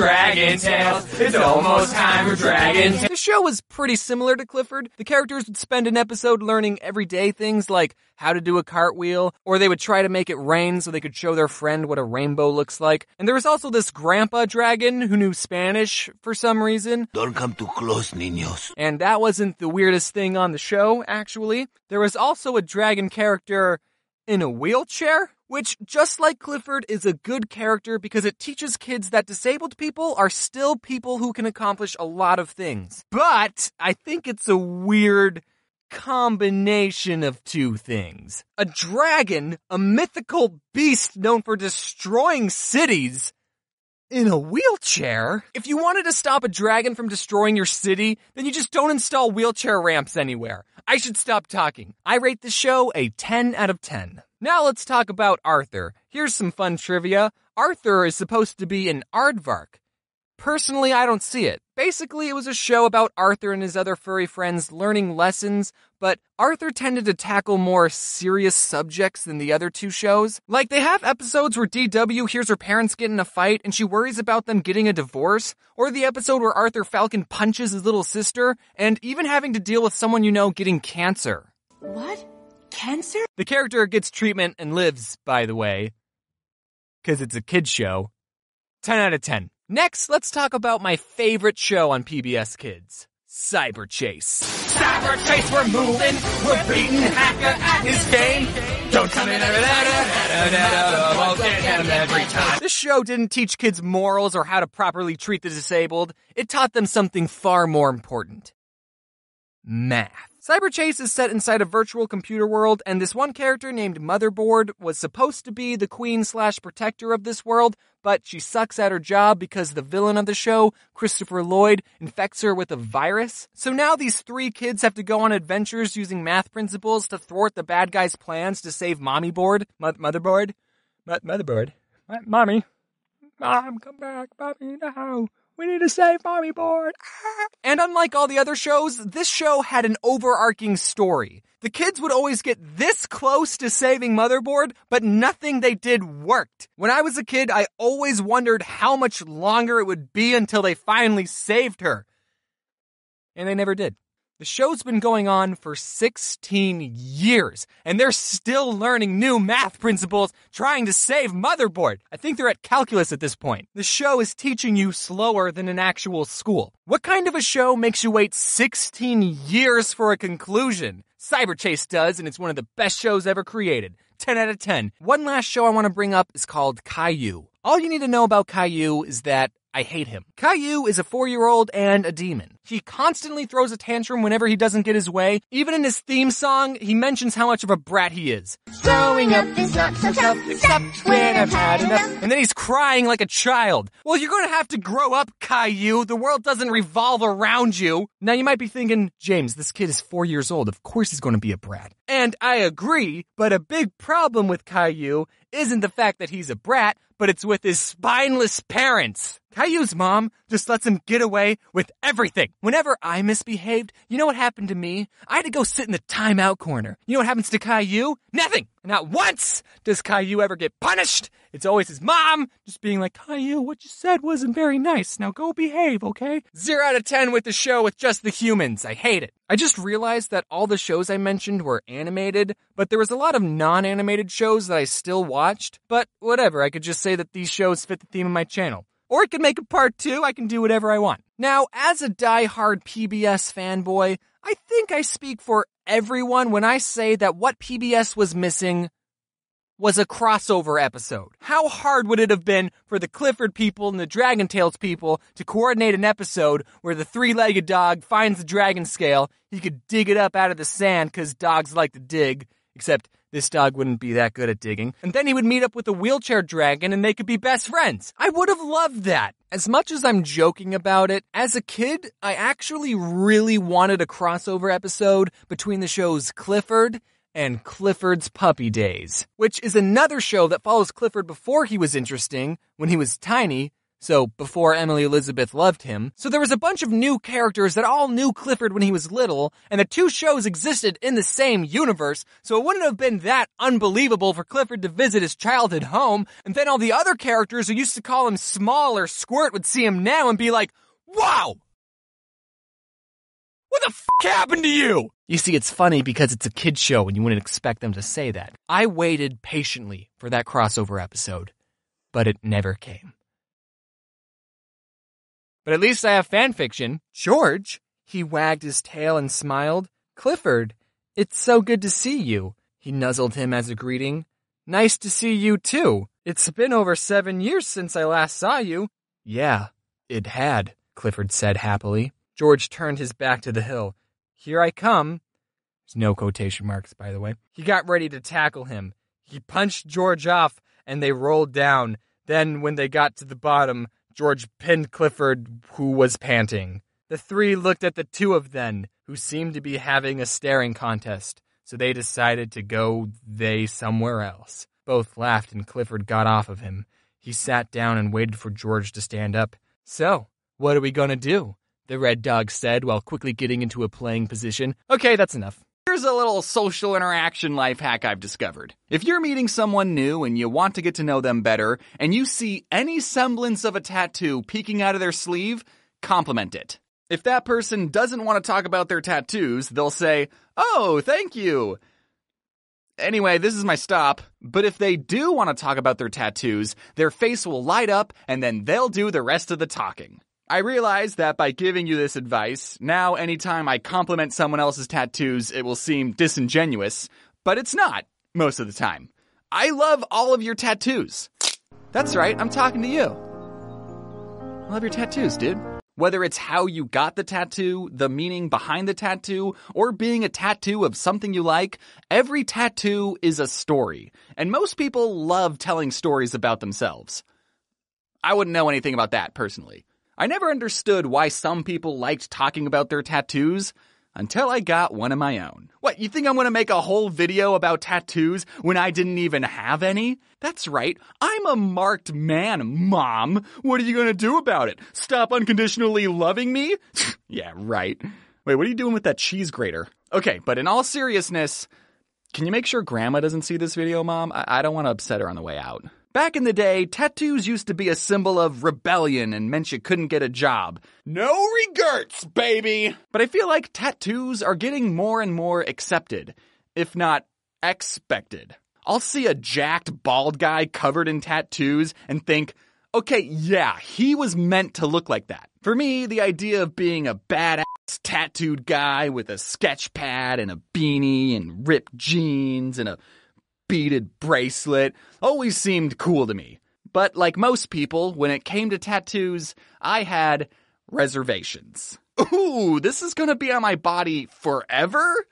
it's almost time for Dragon Tales. The show was pretty similar to Clifford. The characters would spend an episode learning everyday things like how to do a cartwheel, or they would try to make it rain so they could show their friend what a rainbow looks like. And there was also this grandpa dragon who knew Spanish for some reason. Don't come too close, niños. And that wasn't the weirdest thing on the show, actually. There was also a dragon character in a wheelchair, which, just like Clifford, is a good character because it teaches kids that disabled people are still people who can accomplish a lot of things. But I think it's a weird combination of 2 things. A dragon, a mythical beast known for destroying cities, in a wheelchair? If you wanted to stop a dragon from destroying your city, then you just don't install wheelchair ramps anywhere. I should stop talking. I rate the show a 10 out of 10. Now let's talk about Arthur. Here's some fun trivia. Arthur is supposed to be an aardvark. Personally, I don't see it. Basically, it was a show about Arthur and his other furry friends learning lessons, but Arthur tended to tackle more serious subjects than the other 2 shows. Like, they have episodes where DW hears her parents get in a fight and she worries about them getting a divorce, or the episode where Arthur Falcon punches his little sister, and even having to deal with someone you know getting cancer. What? Cancer? The character gets treatment and lives, by the way, 'cause it's a kid's show. 10 out of 10. Next, let's talk about my favorite show on PBS Kids, Cyber Chase. Cyber Chase, we're moving, we're beating Hacker at his game. Don't come in we'll get him every time. This show didn't teach kids morals or how to properly treat the disabled. It taught them something far more important. Math. Cyber Chase is set inside a virtual computer world, and this one character named Motherboard was supposed to be the queen/protector of this world, but she sucks at her job because the villain of the show, Christopher Lloyd, infects her with a virus. So now these 3 kids have to go on adventures using math principles to thwart the bad guy's plans to save Mommyboard. Motherboard? Motherboard? Mommy? Mom, come back. Mommy, no. We need to save Mommyboard. And unlike all the other shows, this show had an overarching story. The kids would always get this close to saving Motherboard, but nothing they did worked. When I was a kid, I always wondered how much longer it would be until they finally saved her. And they never did. The show's been going on for 16 years, and they're still learning new math principles trying to save Motherboard. I think they're at calculus at this point. The show is teaching you slower than an actual school. What kind of a show makes you wait 16 years for a conclusion? Cyber Chase does, and it's one of the best shows ever created. 10 out of 10. One last show I want to bring up is called Caillou. All you need to know about Caillou is that I hate him. Caillou is a 4-year-old and a demon. He constantly throws a tantrum whenever he doesn't get his way. Even in his theme song, he mentions how much of a brat he is. Growing up is not so tough, except when I've had enough. And then he's crying like a child. Well, you're gonna have to grow up, Caillou. The world doesn't revolve around you. Now you might be thinking, James, this kid is 4 years old. Of course he's gonna be a brat. And I agree, but a big problem with Caillou isn't the fact that he's a brat, but it's with his spineless parents. Caillou's mom just lets him get away with everything. Whenever I misbehaved, you know what happened to me? I had to go sit in the timeout corner. You know what happens to Caillou? Nothing. Not once does Caillou ever get punished. It's always his mom just being like, Caillou, what you said wasn't very nice. Now go behave, okay? 0 out of 10 with the show with just the humans. I hate it. I just realized that all the shows I mentioned were animated, but there was a lot of non-animated shows that I still watched. But whatever, I could just say that these shows fit the theme of my channel. Or I could make a part 2, I can do whatever I want. Now, as a die-hard PBS fanboy, I think I speak for everyone when I say that what PBS was missing was a crossover episode. How hard would it have been for the Clifford people and the Dragon Tales people to coordinate an episode where the 3-legged dog finds the dragon scale, he could dig it up out of the sand because dogs like to dig, except this dog wouldn't be that good at digging. And then he would meet up with a wheelchair dragon and they could be best friends. I would have loved that. As much as I'm joking about it, as a kid, I actually really wanted a crossover episode between the shows Clifford and Clifford's Puppy Days, which is another show that follows Clifford before he was interesting, when he was tiny, so before Emily Elizabeth loved him. So there was a bunch of new characters that all knew Clifford when he was little, and the two shows existed in the same universe, so it wouldn't have been that unbelievable for Clifford to visit his childhood home, and then all the other characters who used to call him Small or Squirt would see him now and be like, wow! What the f*** happened to you? You see, it's funny because it's a kid's show and you wouldn't expect them to say that. I waited patiently for that crossover episode, but it never came. But at least I have fanfiction. George, he wagged his tail and smiled. Clifford, it's so good to see you. He nuzzled him as a greeting. Nice to see you too. It's been over 7 years since I last saw you. Yeah, it had, Clifford said happily. George turned his back to the hill. Here I come. There's no quotation marks, by the way. He got ready to tackle him. He punched George off, and they rolled down. Then, when they got to the bottom, George pinned Clifford, who was panting. The three looked at the two of them, who seemed to be having a staring contest, so they decided to go somewhere else. Both laughed, and Clifford got off of him. He sat down and waited for George to stand up. So, what are we gonna do? The red dog said while quickly getting into a playing position. Okay, that's enough. Here's a little social interaction life hack I've discovered. If you're meeting someone new and you want to get to know them better, and you see any semblance of a tattoo peeking out of their sleeve, compliment it. If that person doesn't want to talk about their tattoos, they'll say, "Oh, thank you." Anyway, this is my stop. But if they do want to talk about their tattoos, their face will light up and then they'll do the rest of the talking. I realize that by giving you this advice, now anytime I compliment someone else's tattoos, it will seem disingenuous, but it's not, most of the time. I love all of your tattoos. That's right, I'm talking to you. I love your tattoos, dude. Whether it's how you got the tattoo, the meaning behind the tattoo, or being a tattoo of something you like, every tattoo is a story, and most people love telling stories about themselves. I wouldn't know anything about that, personally. I never understood why some people liked talking about their tattoos until I got one of my own. What, you think I'm going to make a whole video about tattoos when I didn't even have any? That's right, I'm a marked man, Mom. What are you going to do about it? Stop unconditionally loving me? Yeah, right. Wait, what are you doing with that cheese grater? Okay, but in all seriousness, can you make sure Grandma doesn't see this video, Mom? I don't want to upset her on the way out. Back in the day, tattoos used to be a symbol of rebellion and meant you couldn't get a job. No regrets, baby! But I feel like tattoos are getting more and more accepted, if not expected. I'll see a jacked, bald guy covered in tattoos and think, okay, yeah, he was meant to look like that. For me, the idea of being a badass tattooed guy with a sketch pad and a beanie and ripped jeans and a beaded bracelet always seemed cool to me. But like most people, when it came to tattoos, I had reservations. Ooh, this is gonna be on my body forever?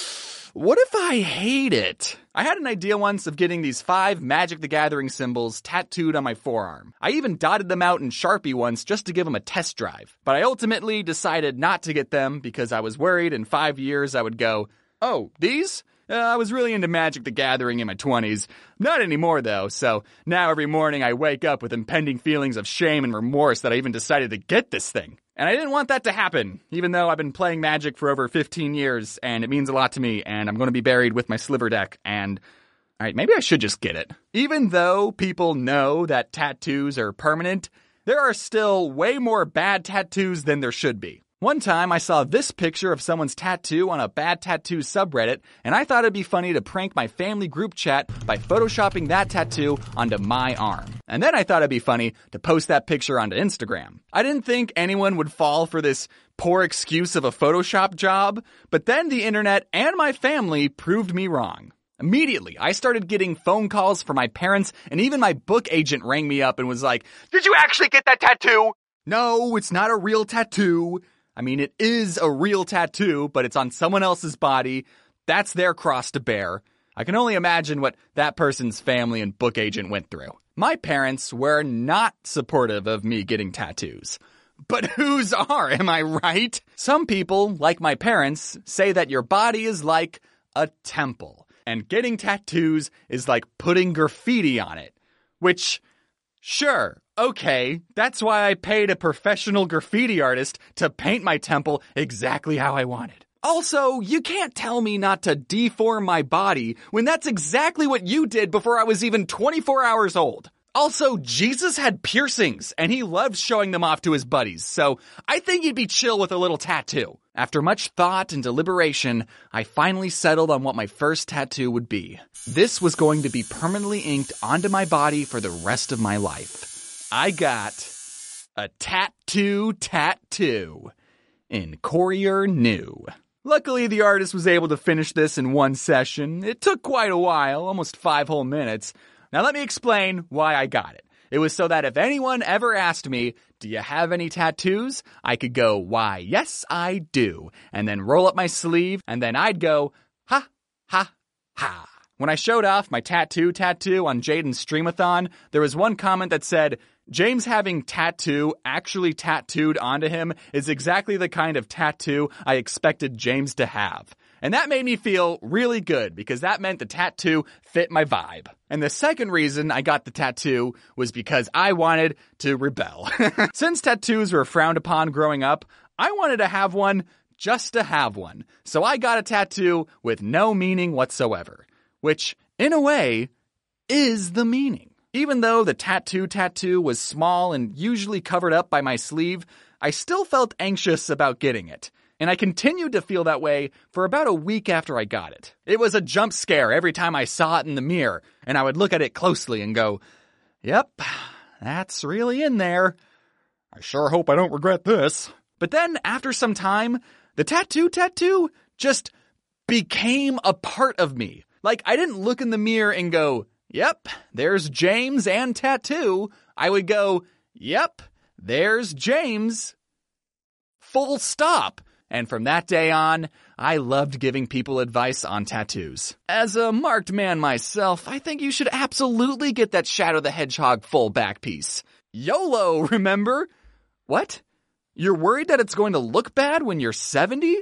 What if I hate it? I had an idea once of getting these 5 Magic the Gathering symbols tattooed on my forearm. I even dotted them out in Sharpie once just to give them a test drive. But I ultimately decided not to get them because I was worried in 5 years I would go, oh, these? I was really into Magic the Gathering in my 20s. Not anymore, though, so now every morning I wake up with impending feelings of shame and remorse that I even decided to get this thing. And I didn't want that to happen, even though I've been playing Magic for over 15 years, and it means a lot to me, and I'm going to be buried with my sliver deck, and alright, maybe I should just get it. Even though people know that tattoos are permanent, there are still way more bad tattoos than there should be. One time I saw this picture of someone's tattoo on a bad tattoo subreddit, and I thought it'd be funny to prank my family group chat by photoshopping that tattoo onto my arm. And then I thought it'd be funny to post that picture onto Instagram. I didn't think anyone would fall for this poor excuse of a Photoshop job, but then the internet and my family proved me wrong. Immediately, I started getting phone calls from my parents, and even my book agent rang me up and was like, "Did you actually get that tattoo?" No, it's not a real tattoo. I mean, it is a real tattoo, but it's on someone else's body. That's their cross to bear. I can only imagine what that person's family and book agent went through. My parents were not supportive of me getting tattoos. But whose are, am I right? Some people, like my parents, say that your body is like a temple, and getting tattoos is like putting graffiti on it. Which, sure, okay, that's why I paid a professional graffiti artist to paint my temple exactly how I wanted. Also, you can't tell me not to deform my body when that's exactly what you did before I was even 24 hours old. Also, Jesus had piercings, and he loved showing them off to his buddies, so I think he'd be chill with a little tattoo. After much thought and deliberation, I finally settled on what my first tattoo would be. This was going to be permanently inked onto my body for the rest of my life. I got a tattoo in Courier New. Luckily, the artist was able to finish this in one session. It took quite a while, almost 5 whole minutes. Now let me explain why I got it. It was so that if anyone ever asked me, "Do you have any tattoos?" I could go, "Why, yes, I do." And then roll up my sleeve, and then I'd go, "Ha, ha, ha." When I showed off my tattoo on Jaden's Streamathon, there was one comment that said, "James having tattoo actually tattooed onto him is exactly the kind of tattoo I expected James to have." And that made me feel really good because that meant the tattoo fit my vibe. And the second reason I got the tattoo was because I wanted to rebel. Since tattoos were frowned upon growing up, I wanted to have one just to have one. So I got a tattoo with no meaning whatsoever, which, in a way, is the meaning. Even though the tattoo was small and usually covered up by my sleeve, I still felt anxious about getting it. And I continued to feel that way for about a week after I got it. It was a jump scare every time I saw it in the mirror, and I would look at it closely and go, "Yep, that's really in there. I sure hope I don't regret this." But then, after some time, the tattoo just became a part of me. Like, I didn't look in the mirror and go, "Yep, there's James and tattoo." I would go, "Yep, there's James. Full stop." And from that day on, I loved giving people advice on tattoos. As a marked man myself, I think you should absolutely get that Shadow the Hedgehog full back piece. YOLO, remember? What? You're worried that it's going to look bad when you're 70?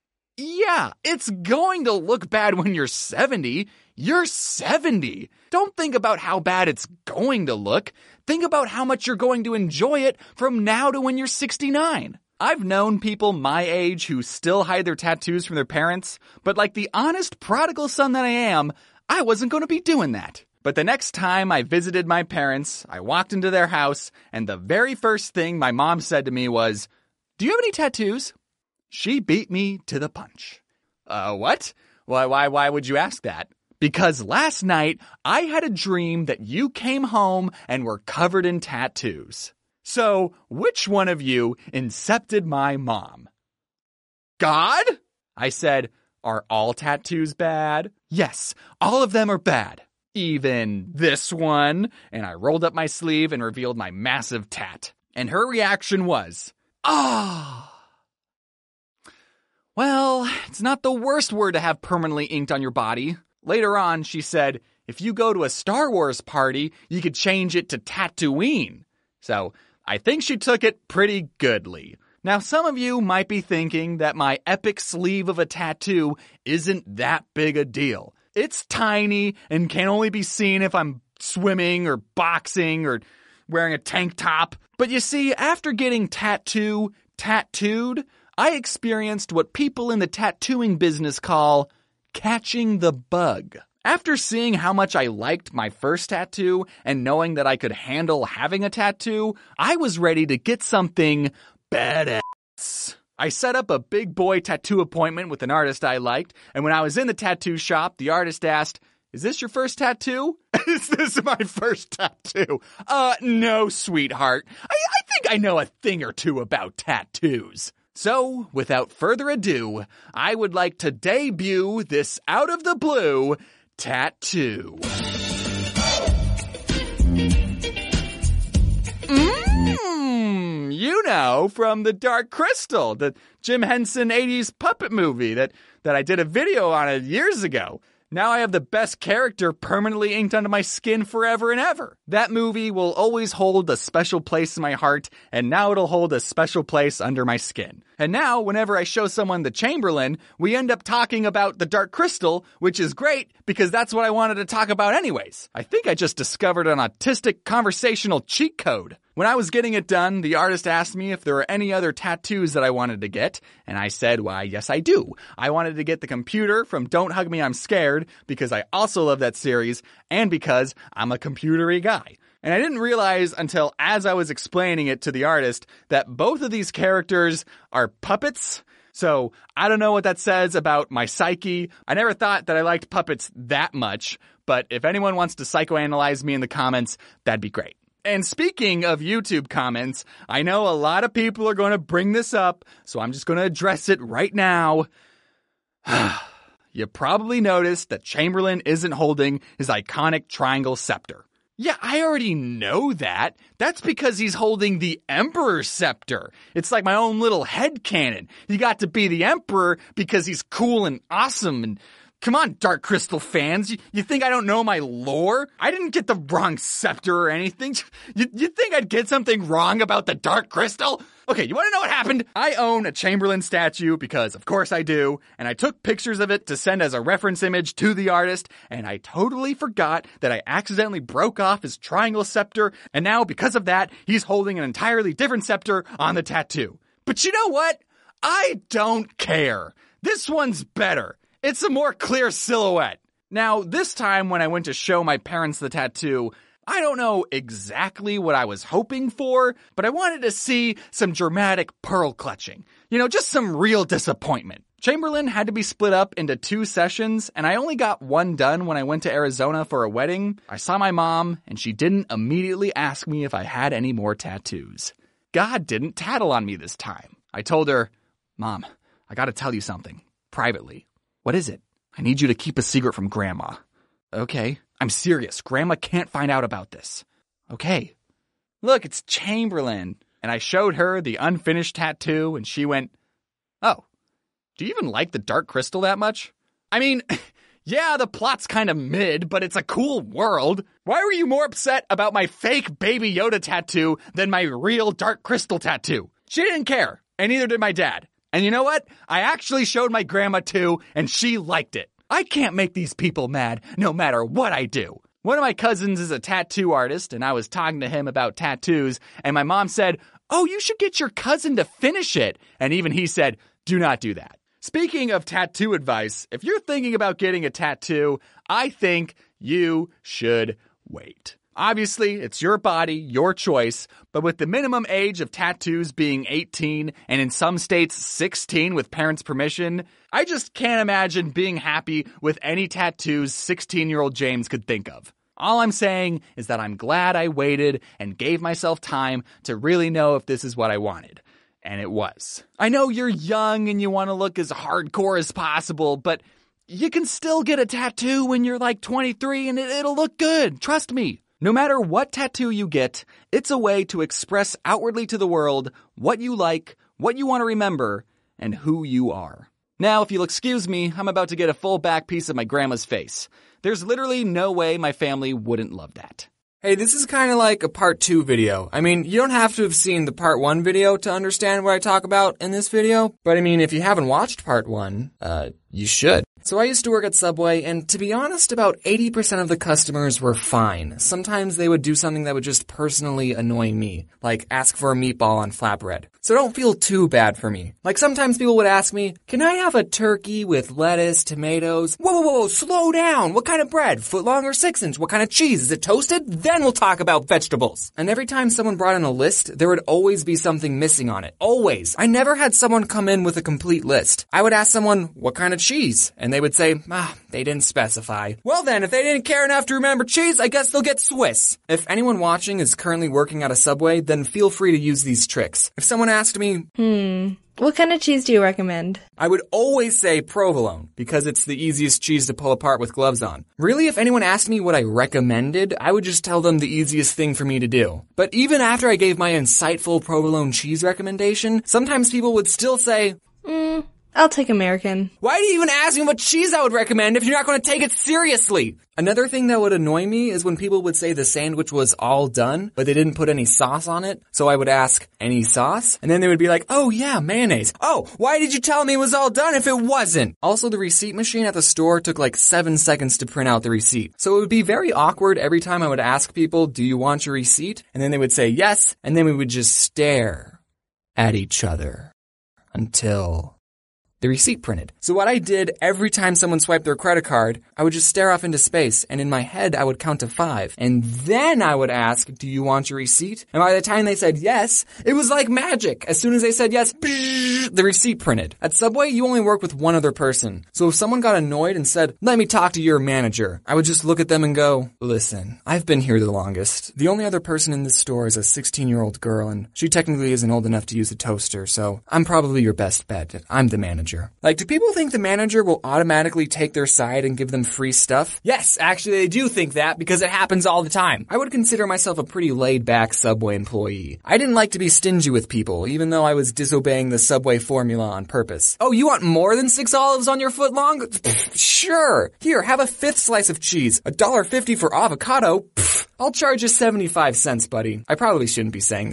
Yeah, it's going to look bad when you're 70. You're 70. Don't think about how bad it's going to look. Think about how much you're going to enjoy it from now to when you're 69. I've known people my age who still hide their tattoos from their parents, but like the honest prodigal son that I am, I wasn't going to be doing that. But the next time I visited my parents, I walked into their house, and the very first thing my mom said to me was, "Do you have any tattoos?" She beat me to the punch. What? Why would you ask that? Because last night, I had a dream that you came home and were covered in tattoos. So, which one of you incepted my mom? God? I said, "Are all tattoos bad?" "Yes, all of them are bad." Even this one. And I rolled up my sleeve and revealed my massive tat. And her reaction was, ah. Well, it's not the worst word to have permanently inked on your body. Later on, she said, if you go to a Star Wars party, you could change it to Tatooine. So I think she took it pretty goodly. Now, some of you might be thinking that my epic sleeve of a tattoo isn't that big a deal. It's tiny and can only be seen if I'm swimming or boxing or wearing a tank top. But you see, after getting tattooed, I experienced what people in the tattooing business call catching the bug. After seeing how much I liked my first tattoo and knowing that I could handle having a tattoo, I was ready to get something badass. I set up a big boy tattoo appointment with an artist I liked, and when I was in the tattoo shop, the artist asked, "Is this your first tattoo?" "Is this my first tattoo?" No, sweetheart. I think I know a thing or two about tattoos. So, without further ado, I would like to debut this out of the blue tattoo. You know, from The Dark Crystal, the Jim Henson 80s puppet movie that I did a video on it years ago. Now I have the best character permanently inked onto my skin forever and ever. That movie will always hold a special place in my heart, and now it'll hold a special place under my skin. And now, whenever I show someone the Chamberlain, we end up talking about The Dark Crystal, which is great because that's what I wanted to talk about anyways. I think I just discovered an autistic conversational cheat code. When I was getting it done, the artist asked me if there were any other tattoos that I wanted to get, and I said, why, yes I do. I wanted to get the computer from Don't Hug Me, I'm Scared, because I also love that series, and because I'm a computery guy. And I didn't realize until as I was explaining it to the artist that both of these characters are puppets. So I don't know what that says about my psyche. I never thought that I liked puppets that much, but if anyone wants to psychoanalyze me in the comments, that'd be great. And speaking of YouTube comments, I know a lot of people are going to bring this up, so I'm just going to address it right now. You probably noticed that Chamberlain isn't holding his iconic triangle scepter. Yeah, I already know that. That's because he's holding the Emperor's scepter. It's like my own little headcanon. He got to be the Emperor because he's cool and awesome and... Come on, Dark Crystal fans. You think I don't know my lore? I didn't get the wrong scepter or anything. You think I'd get something wrong about the Dark Crystal? Okay, you want to know what happened? I own a Chamberlain statue because, of course, I do. And I took pictures of it to send as a reference image to the artist. And I totally forgot that I accidentally broke off his triangle scepter. And now, because of that, he's holding an entirely different scepter on the tattoo. But you know what? I don't care. This one's better. It's a more clear silhouette. Now, this time when I went to show my parents the tattoo, I don't know exactly what I was hoping for, but I wanted to see some dramatic pearl clutching. You know, just some real disappointment. Chamberlain had to be split up into 2 sessions, and I only got one done when I went to Arizona for a wedding. I saw my mom, and she didn't immediately ask me if I had any more tattoos. God didn't tattle on me this time. I told her, "Mom, I gotta tell you something, privately." "What is it?" "I need you to keep a secret from Grandma." "Okay." "I'm serious. Grandma can't find out about this." "Okay." "Look, it's Chamberlain." And I showed her the unfinished tattoo, and she went, "Oh, do you even like the Dark Crystal that much?" I mean, yeah, the plot's kind of mid, but it's a cool world. Why were you more upset about my fake Baby Yoda tattoo than my real Dark Crystal tattoo? She didn't care, and neither did my dad. And you know what? I actually showed my grandma too, and she liked it. I can't make these people mad, no matter what I do. One of my cousins is a tattoo artist, and I was talking to him about tattoos, and my mom said, "Oh, you should get your cousin to finish it." And even he said, "Do not do that." Speaking of tattoo advice, if you're thinking about getting a tattoo, I think you should wait. Obviously, it's your body, your choice, but with the minimum age of tattoos being 18 and in some states 16 with parents' permission, I just can't imagine being happy with any tattoos 16-year-old James could think of. All I'm saying is that I'm glad I waited and gave myself time to really know if this is what I wanted. And it was. I know you're young and you want to look as hardcore as possible, but You can still get a tattoo when you're like 23 and it'll look good. Trust me. No matter what tattoo you get, it's a way to express outwardly to the world what you like, what you want to remember, and who you are. Now, if you'll excuse me, I'm about to get a full back piece of my grandma's face. There's literally no way my family wouldn't love that. Hey, this is kind of like a part 2 video. I mean, you don't have to have seen the part 1 video to understand what I talk about in this video. But I mean, if you haven't watched part 1, you should. So I used to work at Subway, and to be honest, about 80% of the customers were fine. Sometimes they would do something that would just personally annoy me, like ask for a meatball on flatbread. So don't feel too bad for me. Like sometimes people would ask me, can I have a turkey with lettuce, tomatoes? Whoa, slow down. What kind of bread? Footlong or 6-inch? What kind of cheese? Is it toasted? Then we'll talk about vegetables. And every time someone brought in a list, there would always be something missing on it. Always. I never had someone come in with a complete list. I would ask someone, what kind of cheese? And they would say, they didn't specify. Well then, if they didn't care enough to remember cheese, I guess they'll get Swiss. If anyone watching is currently working at a Subway, then feel free to use these tricks. If someone asked me, what kind of cheese do you recommend? I would always say provolone, because it's the easiest cheese to pull apart with gloves on. Really, if anyone asked me what I recommended, I would just tell them the easiest thing for me to do. But even after I gave my insightful provolone cheese recommendation, sometimes people would still say, I'll take American. Why do you even ask me what cheese I would recommend if you're not going to take it seriously? Another thing that would annoy me is when people would say the sandwich was all done, but they didn't put any sauce on it. So I would ask, any sauce? And then they would be like, oh yeah, mayonnaise. Oh, why did you tell me it was all done if it wasn't? Also, the receipt machine at the store took like 7 seconds to print out the receipt. So it would be very awkward every time I would ask people, do you want your receipt? And then they would say yes, and then we would just stare at each other until the receipt printed. So what I did every time someone swiped their credit card, I would just stare off into space, and in my head, I would count to 5. And then I would ask, do you want your receipt? And by the time they said yes, it was like magic. As soon as they said yes, the receipt printed. At Subway, you only work with one other person. So if someone got annoyed and said, let me talk to your manager, I would just look at them and go, listen, I've been here the longest. The only other person in this store is a 16-year-old girl, and she technically isn't old enough to use a toaster, so I'm probably your best bet. I'm the manager. Like, do people think the manager will automatically take their side and give them free stuff? Yes, actually they do think that because it happens all the time. I would consider myself a pretty laid-back Subway employee. I didn't like to be stingy with people, even though I was disobeying the Subway formula on purpose. Oh, you want more than 6 olives on your footlong? Sure. Here, have a 5th slice of cheese. $1.50 for avocado? I'll charge you 75 cents, buddy. I probably shouldn't be saying